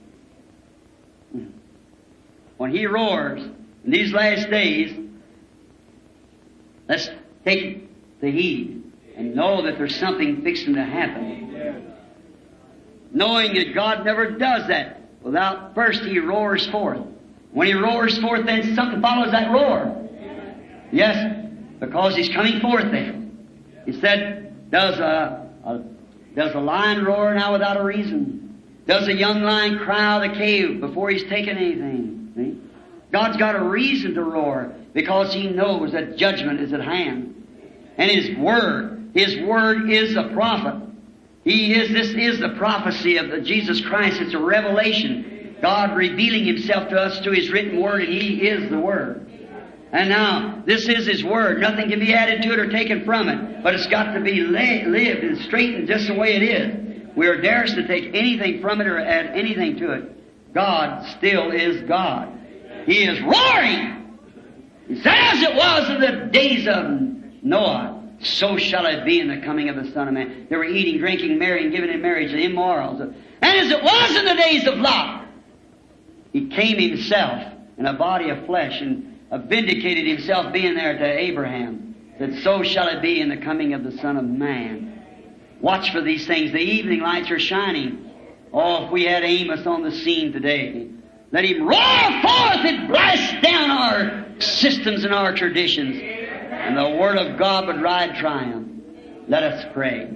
When He roars in these last days, let's take the heed and know that there's something fixing to happen. Knowing that God never does that without first He roars forth. When He roars forth, then something follows that roar. Yes, because He's coming forth then. He said, does a lion roar now without a reason? Does a young lion cry out of the cave before he's taken anything? See? God's got a reason to roar because He knows that judgment is at hand. And His Word is a prophet. This is the prophecy of Jesus Christ. It's a revelation. God revealing Himself to us through His written Word, and He is the Word. And now, this is His Word. Nothing can be added to it or taken from it. But it's got to be lived and straightened just the way it is. We are dares to take anything from it or add anything to it. God still is God. He is roaring. He said, as it was in the days of Noah, so shall it be in the coming of the Son of Man. They were eating, drinking, marrying, giving in marriage, the immorals. And as it was in the days of Lot, He came Himself in a body of flesh and vindicated Himself being there to Abraham. That so shall it be in the coming of the Son of Man. Watch for these things. The evening lights are shining. Oh, if we had Amos on the scene today. Let him roar forth and blast down our systems and our traditions. And the Word of God would ride triumph. Let us pray.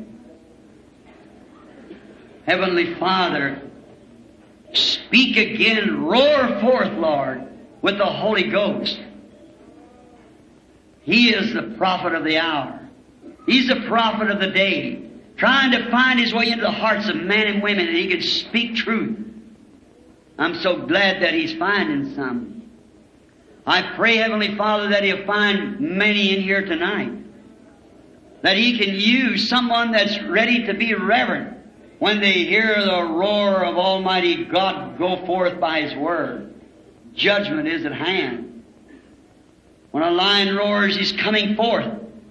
Heavenly Father, speak again, roar forth, Lord, with the Holy Ghost. He is the prophet of the hour. He's the prophet of the day, trying to find his way into the hearts of men and women, and he can speak truth. I'm so glad that he's finding some. I pray, Heavenly Father, that he'll find many in here tonight. That he can use someone that's ready to be reverent when they hear the roar of Almighty God go forth by His Word. Judgment is at hand. When a lion roars, he's coming forth.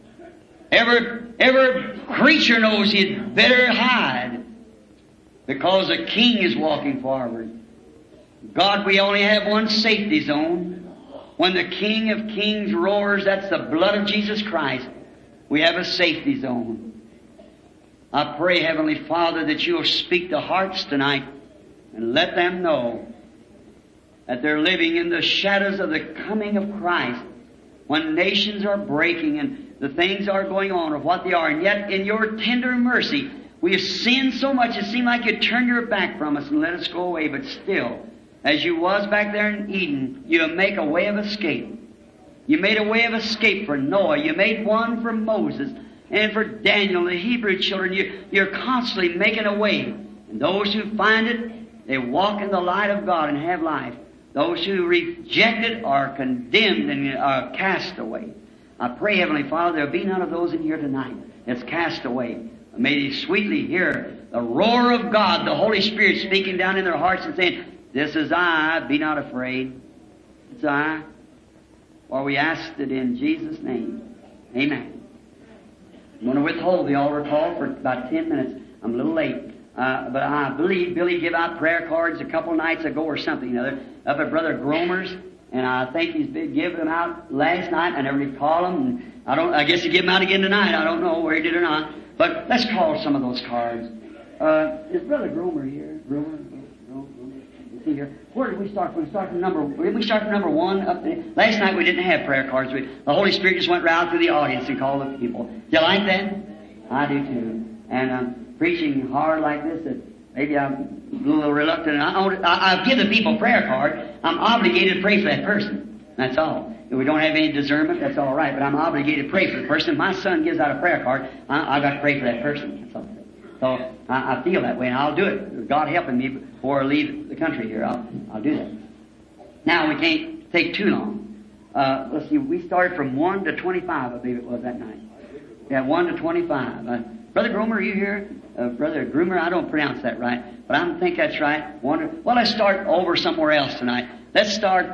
Every creature knows he'd better hide because a king is walking forward. God, we only have one safety zone. When the King of Kings roars, that's the blood of Jesus Christ. We have a safety zone. I pray, Heavenly Father, that You'll speak to hearts tonight and let them know that they're living in the shadows of the coming of Christ, when nations are breaking and the things are going on of what they are. And yet, in Your tender mercy, we have sinned so much it seemed like You turned Your back from us and let us go away. But still, as You was back there in Eden, You make a way of escape. You made a way of escape for Noah. You made one for Moses and for Daniel and the Hebrew children. You're constantly making a way. And those who find it, they walk in the light of God and have life. Those who reject it are condemned and are cast away. I pray, Heavenly Father, there'll be none of those in here tonight that's cast away. May they sweetly hear the roar of God, the Holy Spirit speaking down in their hearts and saying, "This is I, be not afraid. It's I." For we asked it in Jesus' name. Amen. I'm going to withhold the altar call for about 10 minutes. I'm a little late. But I believe Billy gave out prayer cards a couple nights ago or something or other up at Brother Gromer's. And I think he's been giving them out last night. I never did call them. And I guess he gave them out again tonight. I don't know where he did or not. But let's call some of those cards. Is Brother Gromer here? Gromer? Is he here? Where did we start? Did we start from number 1 up there? Last night we didn't have prayer cards. The Holy Spirit just went round through the audience and called the people. Do you like that? I do too. And preaching hard like this, that maybe I'm a little reluctant. I give the people a prayer card. I'm obligated to pray for that person. That's all. If we don't have any discernment, that's all right. But I'm obligated to pray for the person. If my son gives out a prayer card, I've got to pray for that person. That's all. So I feel that way, and I'll do it. God helping me before I leave the country here, I'll do that. Now, we can't take too long. Let's see, we started from 1 to 25, I believe it was that night. Yeah, 1 to 25. Brother Gromer, are you here? Brother Groomer, I don't pronounce that right, but I think that's right. Well, let's start over somewhere else tonight. Let's start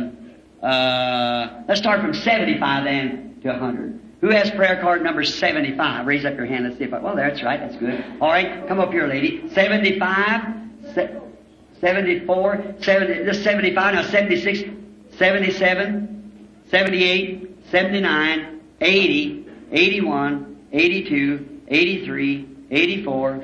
from 75 then to 100. Who has prayer card number 75? Raise up your hand. Let's see if well, that's right. That's good. All right, come up here, lady. 75, 74, 70, this 75, now 76, 77, 78, 79, 80, 81, 82, 83, 84,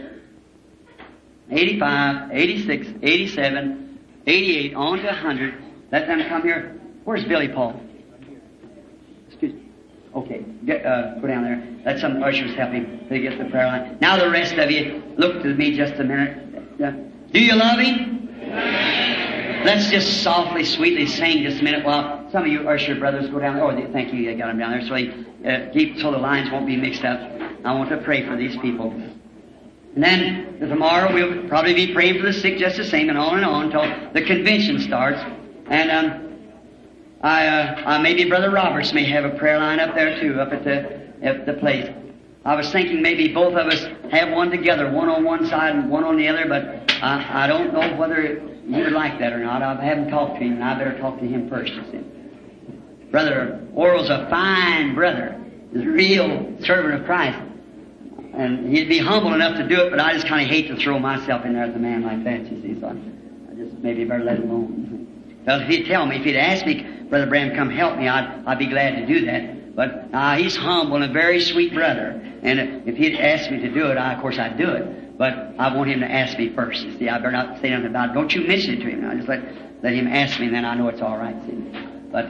85, 86, 87, 88, on to 100. Let them come here. Where's Billy Paul? Excuse me. Okay, go down there. Let some ushers help him to get the prayer line. Now the rest of you, look to me just a minute. Do you love Him? Let's just softly, sweetly sing just a minute while some of you usher brothers go down there. Oh, thank you. You got them down there so the lines won't be mixed up. I want to pray for these people. And then tomorrow we'll probably be praying for the sick just the same and on until the convention starts. And maybe Brother Roberts may have a prayer line up there too, up at the place. I was thinking maybe both of us have one together, one on one side and one on the other, but I don't know whether you would like that or not. I haven't talked to him, and I better talk to him first. Brother Oral's a fine brother. He's a real servant of Christ. And he'd be humble enough to do it, but I just kind of hate to throw myself in there as a man like that, you see. So I just maybe better let him alone. Well, if he'd tell me, if he'd ask me, Brother Branham, come help me, I'd be glad to do that. But he's humble and a very sweet brother. And if he'd asked me to do it, of course I'd do it. But I want him to ask me first. You see, I better not say nothing about it. Don't you mention it to him. I just let him ask me, and then I know it's all right. See. But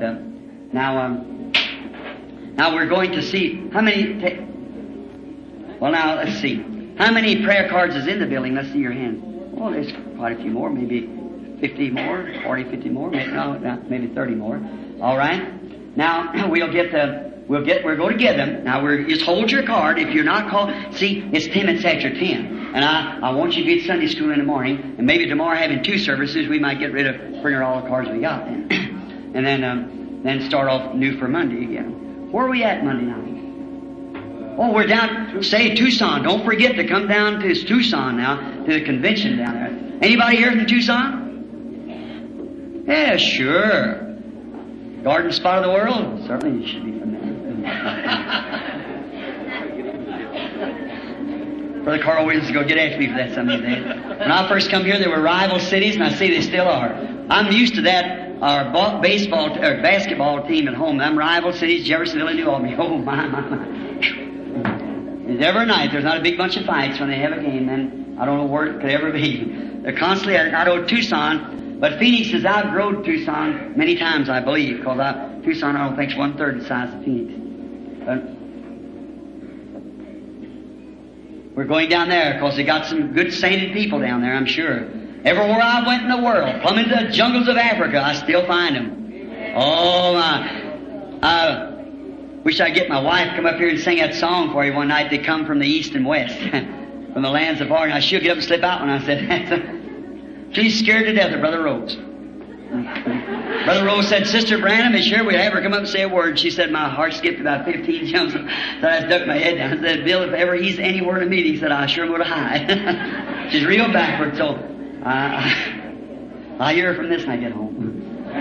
now we're going to see how many. Well, now let's see. How many prayer cards is in the building? Let's see your hand. Well, there's quite a few more. Maybe 50 more, 40, 50 more. Maybe 30 more. All right. Now we're going to get them. Now just hold your card. If you're not called, see, it's 10 minutes after 10. And I want you to be at Sunday school in the morning. And maybe tomorrow having 2 services, we might get rid of, bring all the cards we got then. And then start off new for Monday again. Where are we at Monday night? Oh, we're down, say Tucson. Don't forget to come down to Tucson now, to the convention down there. Anybody here from Tucson? Yeah, sure. Garden spot of the world? Certainly you should be from there. Brother Carl Williams is going to get after me for that some of these days. When I first come here, there were rival cities, and I say they still are. I'm used to that. Our baseball or basketball team at home, them rival cities, Jeffersonville and New Albany. Oh my. Every night there's not a big bunch of fights when they have a game, and I don't know where it could ever be. They're constantly at it. I know Tucson, but Phoenix has outgrown Tucson many times, I believe, because Tucson I don't think is 1/3 the size of Phoenix. But we're going down there because they got some good sainted people down there, I'm sure. Everywhere I went in the world, plumb into the jungles of Africa, I still find them. Oh my! I wish I'd get my wife to come up here and sing that song for you one night. They come from the east and west, from the lands of far. Now she'll get up and slip out when I said that. She's scared to death of Brother Rose. Brother Rose said, Sister Branham, is sure we'd have her come up and say a word. She said, my heart skipped about 15 jumps. So I stuck my head down and said, Bill, if ever he's anywhere in a meeting, he said, I sure would have hide. She's real backward, so I'll hear her from this when I get home.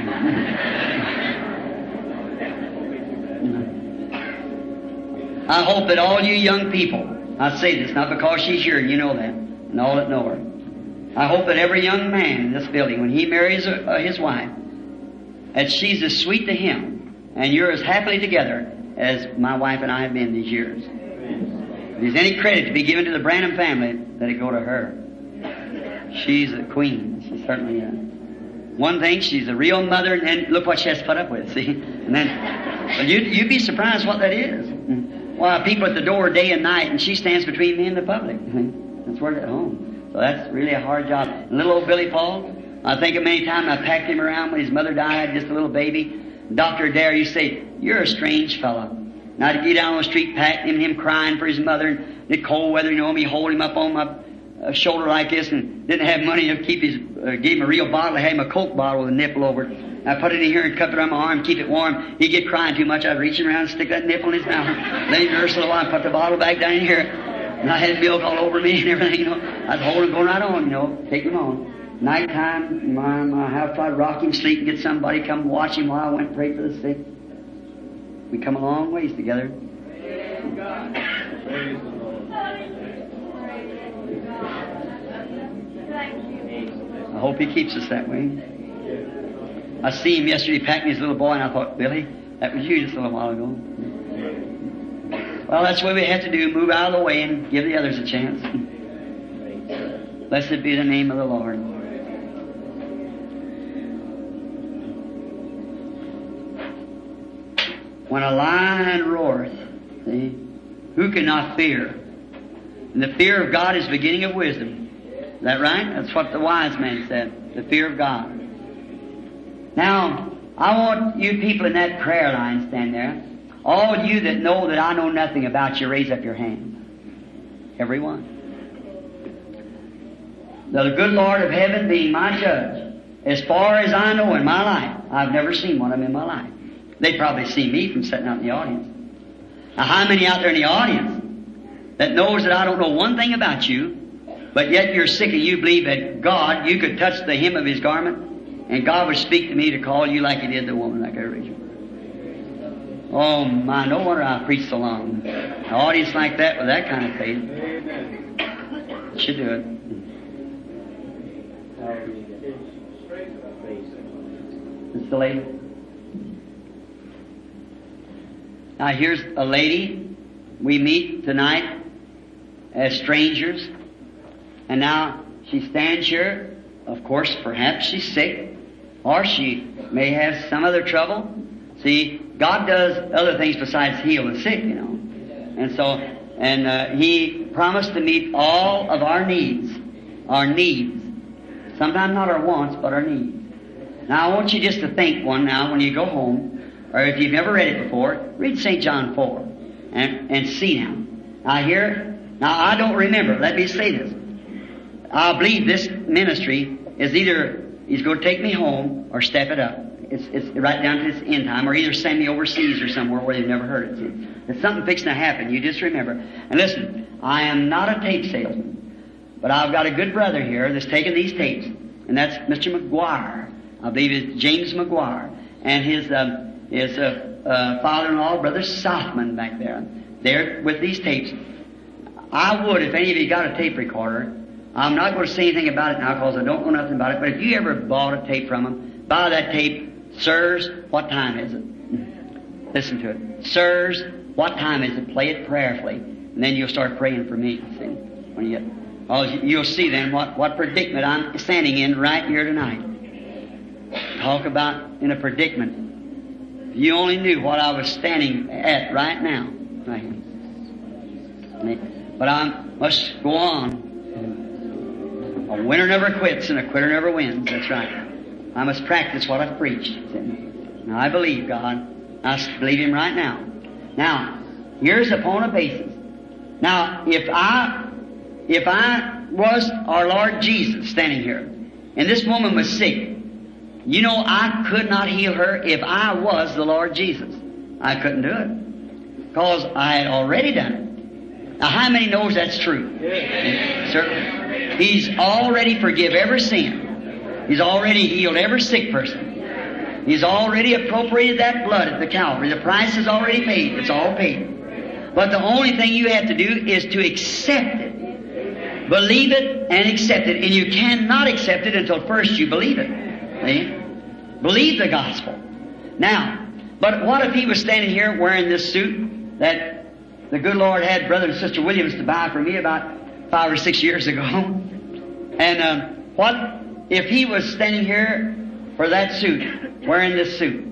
I hope that all you young people, I say this not because she's here and you know that, and all that know her. I hope that every young man in this building, when he marries his wife, that she's as sweet to him and you're as happily together as my wife and I have been these years. If there's any credit to be given to the Branham family, let it go to her. She's a queen. She certainly is. One thing, she's a real mother, and look what she has to put up with, see? And then, well, you'd be surprised what that is. Well, people at the door day and night, and she stands between me and the public. That's where they're at home. So that's really a hard job. And little old Billy Paul, I think of many times I packed him around when his mother died, just a little baby. Dr. Adair used to say, you're a strange fellow. And I'd get down on the street, packing him crying for his mother, and the cold weather, me hold him up on my shoulder like this, and didn't have money to keep gave him a real bottle. I had him a Coke bottle with a nipple over it. I put it in here and cupped it around my arm, keep it warm. He'd get crying too much. I'd reach him around and stick that nipple in his mouth. Let him nurse a little while and put the bottle back down in here. And I had milk all over me and everything, I'd hold him going right on, take him on. Nighttime, my house, I'd rock him, sleep, and get somebody come watch him while I went and prayed for the sick. We come a long ways together. I hope he keeps us that way. I see him yesterday packing his little boy, and I thought, Billy, that was you just a little while ago. Well, that's what we have to do, move out of the way and give the others a chance. Blessed be the name of the Lord. When a lion roareth, see, who cannot fear? And the fear of God is the beginning of wisdom. Is that right? That's what the wise man said, the fear of God. Now, I want you people in that prayer line stand there. All of you that know that I know nothing about you, raise up your hand. Everyone. The good Lord of heaven being my judge, as far as I know in my life, I've never seen one of them in my life. They probably see me from sitting out in the audience. Now, how many out there in the audience that knows that I don't know one thing about you, but yet you're sick and you believe that God, you could touch the hem of His garment, and God would speak to me to call you like He did the woman like Rachel. Oh my, no wonder I preach so long. An audience like that with that kind of faith should do it. It's the lady. Now here's a lady we meet tonight as strangers, and now she stands here. Of course, perhaps she's sick, or she may have some other trouble. See, God does other things besides heal the sick, And so, He promised to meet all of our needs. Sometimes not our wants, but our needs. Now, I want you just to think one now when you go home, or if you've never read it before, read St. John 4 and see now. Now I don't remember. Let me say this. I believe this ministry is either He's going to take me home or step it up. It's right down to this end time, or either send me overseas or somewhere where they've never heard it. See? There's something fixing to happen. You just remember. And listen, I am not a tape salesman, but I've got a good brother here that's taking these tapes, and that's Mr. McGuire. I believe it's James McGuire, and his father-in-law, Brother Southman, back there. They're with these tapes. I would, if any of you got a tape recorder, I'm not going to say anything about it now because I don't know nothing about it, but if you ever bought a tape from them, buy that tape, sirs, what time is it? Listen to it. Sirs, what time is it? Play it prayerfully. And then you'll start praying for me. See? When you get, oh, you'll see then what predicament I'm standing in right here tonight. Talk about in a predicament. If you only knew what I was standing at right now. Right here. But I must go on. A winner never quits and a quitter never wins. That's right. I must practice what I've preached. Now I believe God. I believe Him right now. Now, here's upon a basis. Now, if I was our Lord Jesus standing here, and this woman was sick, you know I could not heal her if I was the Lord Jesus. I couldn't do it. Because I had already done it. Now, how many knows that's true? Yes. Certainly. He's already forgive every sin. He's already healed every sick person. He's already appropriated that blood at the Calvary. The price is already paid. It's all paid. But the only thing you have to do is to accept it. Believe it and accept it. And you cannot accept it until first you believe it. See? Believe the gospel. Now, but what if he was standing here wearing this suit that the good Lord had Brother and Sister Williams to buy for me about 5 or 6 years ago? And what if he was standing here for that suit, wearing this suit?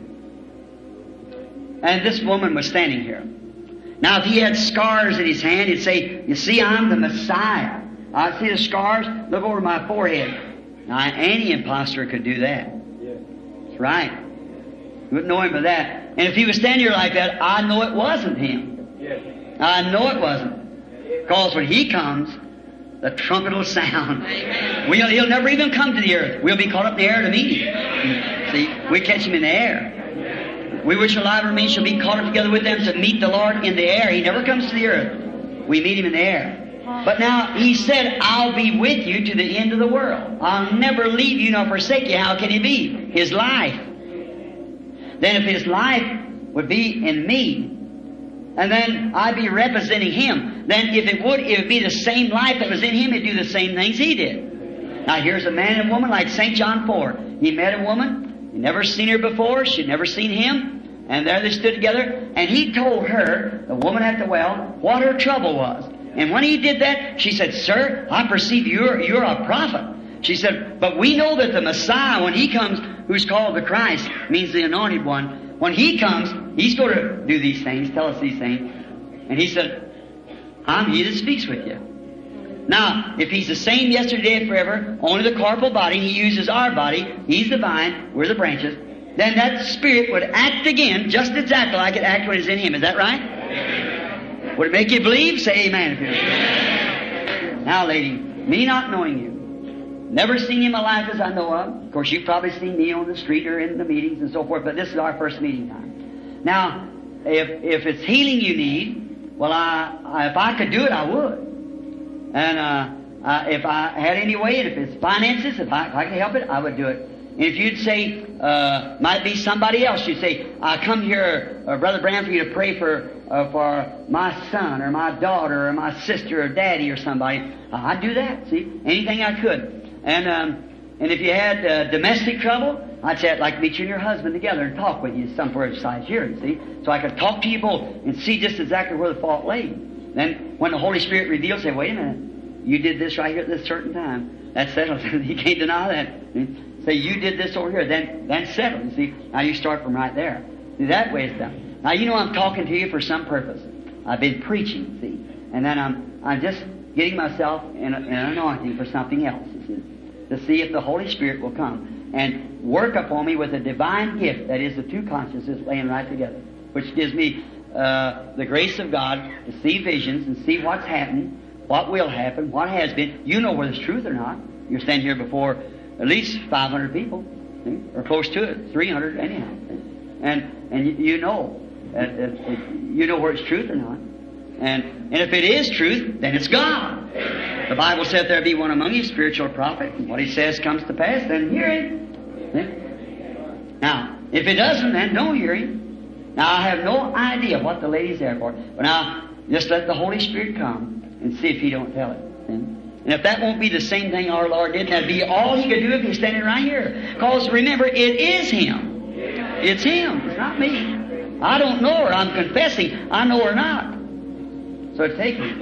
And this woman was standing here. Now, if he had scars in his hand, he'd say, you see, I'm the Messiah. I see the scars. Look over my forehead. Now, any imposter could do that. That's right. You wouldn't know him by that. And if he was standing here like that, I know it wasn't him. I know it wasn't. Because when he comes, the trumpet will sound. He'll never even come to the earth. We'll be caught up in the air to meet him. See, we catch him in the air. We which are alive and remain shall be caught up together with them to meet the Lord in the air. He never comes to the earth. We meet him in the air. But now, he said, I'll be with you to the end of the world. I'll never leave you nor forsake you. How can he be? His life. Then if his life would be in me, and then I'd be representing him, then if it would be the same life that was in him, it'd do the same things he did. Now here's a man and woman like St. John 4. He met a woman, he'd never seen her before, she'd never seen him, and there they stood together, and he told her, the woman at the well, what her trouble was. And when he did that, she said, Sir, I perceive you're a prophet. She said, but we know that the Messiah, when he comes, who's called the Christ, means the Anointed One, when he comes, he's going to do these things, tell us these things. And he said, I'm he that speaks with you. Now, if he's the same yesterday and forever, only the corporal body, he uses our body, he's the vine, we're the branches, then that Spirit would act again, just exactly like it acted when it's in him. Is that right? Amen. Would it make you believe? Say amen. Amen. Now, lady, me not knowing you, never seen you in my life as I know of. Of course, you've probably seen me on the street or in the meetings and so forth, but this is our first meeting time. Now, if it's healing you need, well, if I could do it, I would. And if I had any way, and if it's finances, if I could help it, I would do it. And if you'd say, might be somebody else, you'd say, I come here, Brother Branham, for you to pray for my son or my daughter or my sister or daddy or somebody, I'd do that, see, anything I could. And if you had domestic trouble, I'd say I'd like to meet you and your husband together and talk with you somewhere besides here, you see, so I could talk to you both and see just exactly where the fault lay. Then when the Holy Spirit reveals, say, wait a minute, you did this right here at this certain time. That's settled. You can't deny that. Say, you did this over here. Then settled. You see, now you start from right there. See, that way it's done. Now you know I'm talking to you for some purpose. I've been preaching, see, and then I'm just getting myself in an anointing for something else, you see, to see if the Holy Spirit will come and work upon me with a divine gift, that is the two consciousnesses laying right together, which gives me the grace of God to see visions and see what's happening, what will happen, what has been. You know whether it's truth or not. You're standing here before at least 500 people, see? Or close to it, 300 anyhow. And you know where it's truth or not. And if it is truth, then it's God. The Bible said there be one among you, spiritual prophet. And what he says comes to pass, then hear him. See? Now, if it doesn't, then don't hear him. Now, I have no idea what the lady's there for. But now, just let the Holy Spirit come and see if he don't tell it. See? And if that won't be the same thing our Lord did, that'd be all He could do if He's standing right here. Because remember, it is Him. It's Him. It's not me. I don't know her. I'm confessing. I know her not. So take me.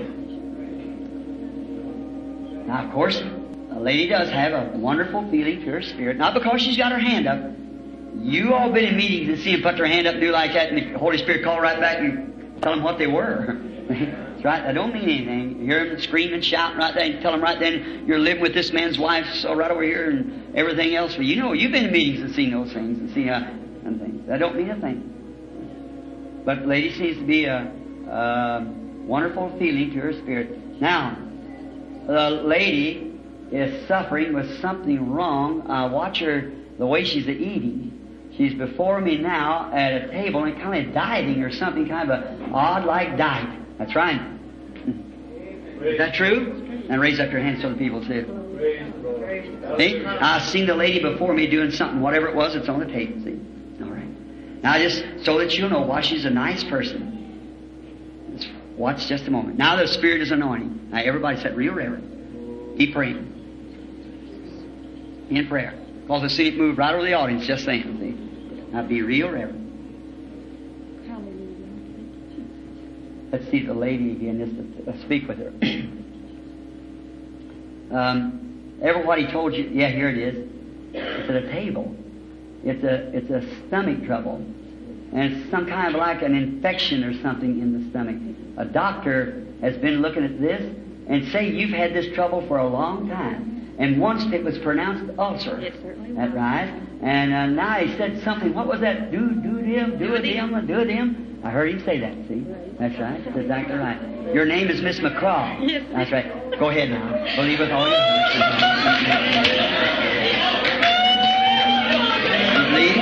Now, of course, a lady does have a wonderful feeling to her spirit. Not because she's got her hand up. You all been in meetings and see them put their hand up and do like that, and the Holy Spirit call right back and tell them what they were. That's right. That don't mean anything. You hear them screaming, shouting right there, and tell them right then you're living with this man's wife, so right over here, and everything else. Well, you know, you've been in meetings and seen those things and seen and things. That don't mean a thing. But the lady seems to be a wonderful feeling to her spirit. Now, the lady is suffering with something wrong. Watch her, the way she's eating. She's before me now at a table and kind of dieting or something, kind of a odd like diet. That's right. Is that true? And raise up your hand so the people see it. See? I've seen the lady before me doing something, whatever it was, it's on the tape. See? All right. Now just so that you'll know why she's a nice person. Let's watch just a moment. Now the Spirit is anointing. Now everybody said, real reverend. Keep praying. In prayer. Because I see it move right over the audience just then. See? Now be real reverend. Let's see the lady again, just to speak with her. Everybody told you, yeah, here it is. It's at a table. It's a stomach trouble. And it's some kind of like an infection or something in the stomach. A doctor has been looking at this and say you've had this trouble for a long time. And once it was pronounced ulcer.
It certainly was.
That's right. And now he said something. What was that? Do them. I heard him say that, see? That's right. That's exactly right. Your name is Miss McCraw.
Yes.
That's right. Go ahead now. Believe with all your heart. Believe.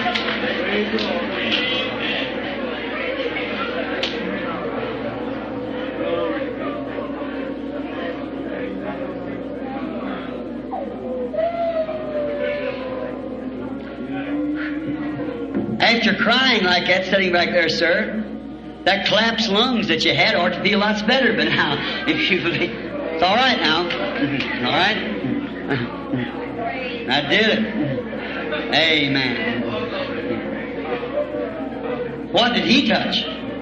After crying like that, sitting back there, sir, that collapsed lungs that you had ought to feel lots better. But now, if you believe, it's all right now. All right? I did it. Amen. What did He touch?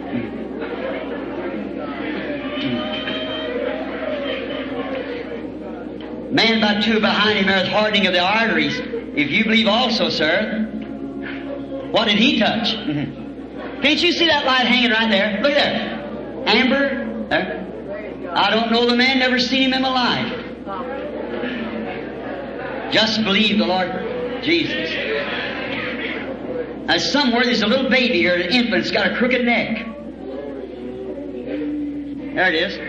Man about two behind him, there's hardening of the arteries. If you believe also, sir, what did He touch? Can't you see that light hanging right there? Look there. Amber. There. I don't know the man, never seen him in my life. Just believe the Lord Jesus. Now somewhere there's a little baby here, an infant's got a crooked neck. There it is.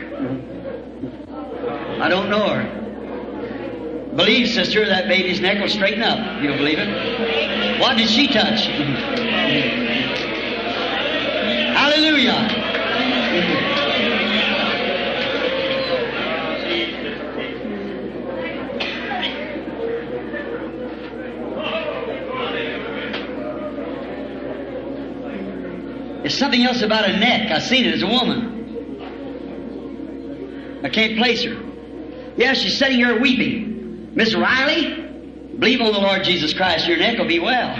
I don't know her. Believe, sister, that baby's neck will straighten up. You'll believe it. What did she touch? Hallelujah. There's something else about a neck. I seen it as a woman. I can't place her. Yeah, she's sitting here weeping. Miss Riley, believe on the Lord Jesus Christ, your neck will be well.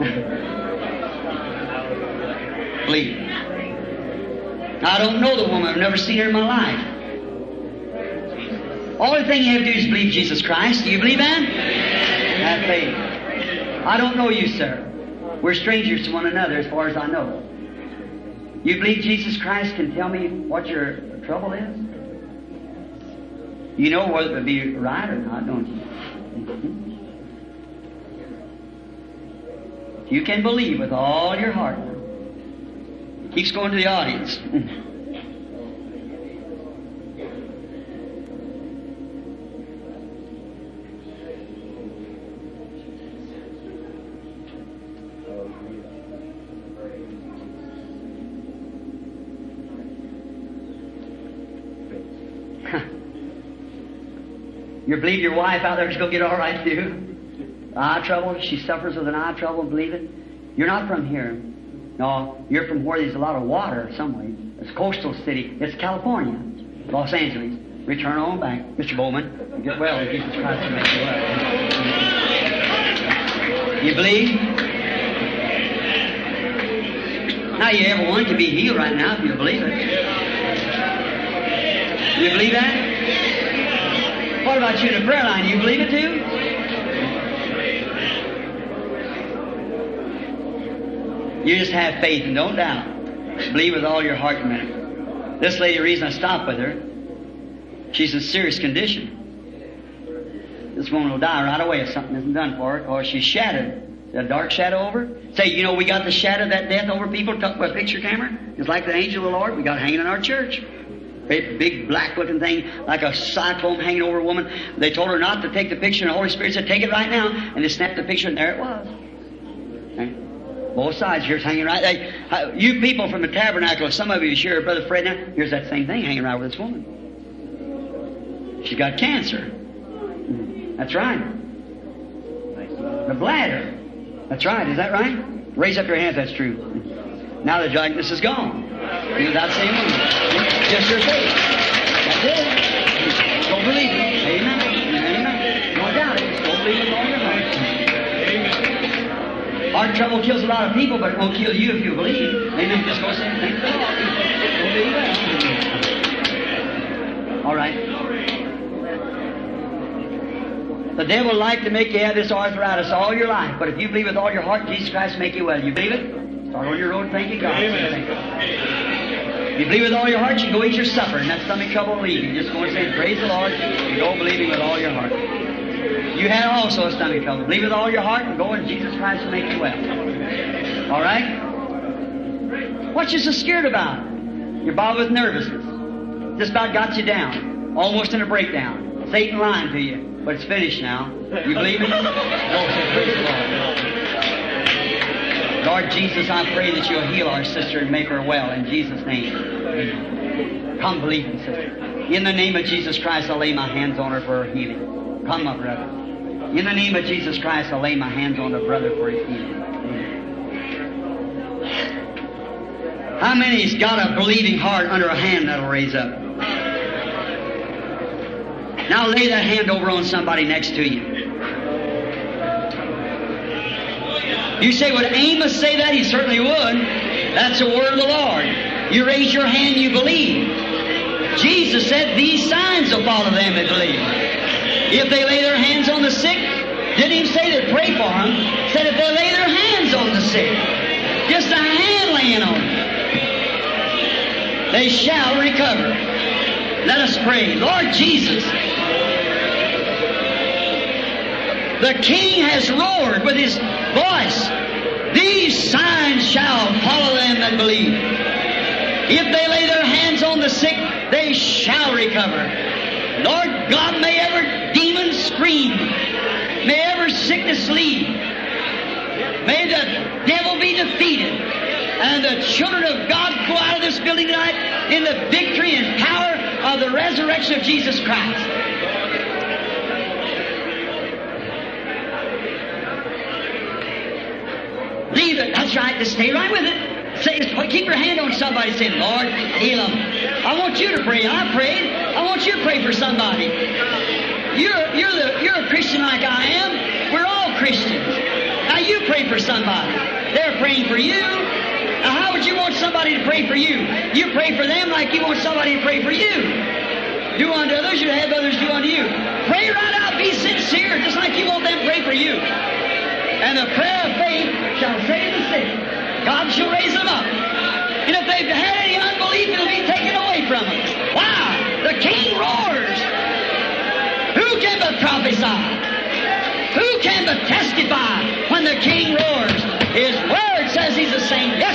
Believe. I don't know the woman. I've never seen her in my life. Only thing you have to do is believe Jesus Christ. Do you believe that? Have faith. I don't know you, sir. We're strangers to one another as far as I know. You believe Jesus Christ can tell me what your trouble is? You know whether it be right or not, don't you? You can believe with all your heart. Keeps going to the audience. You believe your wife out there is going to get all right too? Eye trouble, she suffers with an eye trouble, believe it? You're not from here. No, you're from where there's a lot of water some way. It's a coastal city. It's California, Los Angeles. Return on back. Mr. Bowman, get well in Jesus Christ will make you well. You believe? Now you everyone can be healed right now if you believe it. You believe that? What about you in the prayer line? You believe it too? You just have faith and don't doubt. Believe with all your heart and mind. This lady, the reason I stopped with her, she's in serious condition. This woman will die right away if something isn't done for her, or she's shattered. A dark shadow over her. Say, you know, we got the shadow of that death over people. Took with a picture camera. It's like the angel of the Lord we got hanging in our church. Great big black looking thing, like a cyclone hanging over a woman. They told her not to take the picture, and the Holy Spirit said, take it right now. And they snapped the picture, and there it was. Okay? Both sides, here's hanging right there. You people from the tabernacle, some of you share, Brother Fred, now, here's that same thing hanging right with this woman. She got cancer. That's right. The bladder. That's right. Is that right? Raise up your hands. That's true. Now the darkness is gone. Without saying one. Just your faith. That's it. Don't believe it. Amen. Amen. Don't doubt it. Don't believe it with all your heart. Heart trouble kills a lot of people, but it won't kill you if you believe. Amen. Just go say thank the Lord. Don't believe that. All right. The devil like to make you have this arthritis all your life, but if you believe with all your heart, Jesus Christ will make you well. You believe it? Start on your road, thank you, God. Amen. You believe with all your heart, you go eat your supper, and that stomach trouble will leave you. Just go and say, praise the Lord, and go believing with all your heart. You had also a stomach trouble. Believe with all your heart, and go, and Jesus Christ will make you well. All right? What you so scared about? You're bothered with nervousness. Just about got you down, almost in a breakdown. Satan lying to you. But it's finished now. You believe it? Lord Jesus, I pray that you'll heal our sister and make her well in Jesus' name. Come believing, sister. In the name of Jesus Christ, I'll lay my hands on her for her healing. Come, my brother. In the name of Jesus Christ, I'll lay my hands on the brother for his healing. How many's got a believing heart under a hand that'll raise up? Now lay that hand over on somebody next to you. You say, would Amos say that? He certainly would. That's the word of the Lord. You raise your hand, you believe. Jesus said, these signs will follow them that believe. If they lay their hands on the sick, didn't even say they'd pray for them. Said if they lay their hands on the sick, just a hand laying on them, they shall recover. Let us pray. Lord Jesus, the King has roared with his voice, these signs shall follow them that believe. If they lay their hands on the sick, they shall recover. Lord God, may every demon scream. May every sickness leave. May the devil be defeated. And the children of God go out of this building tonight in the victory and power of the resurrection of Jesus Christ. Leave it. That's right. Just stay right with it. Say, keep your hand on somebody. Say, Lord, heal them. I want you to pray. I prayed. I want you to pray for somebody. You're a Christian like I am. We're all Christians. Now you pray for somebody. They're praying for you. Now how would you want somebody to pray for you? You pray for them like you want somebody to pray for you. Do unto others, you have others do unto you. Pray right out. Be sincere, just like you want them to pray for you. And the prayer of faith shall save the sick. God shall raise them up. And if they've had any unbelief, it'll be taken away from them. Wow! The King roars. Who can but prophesy? Who can but testify when the King roars? His word says he's the same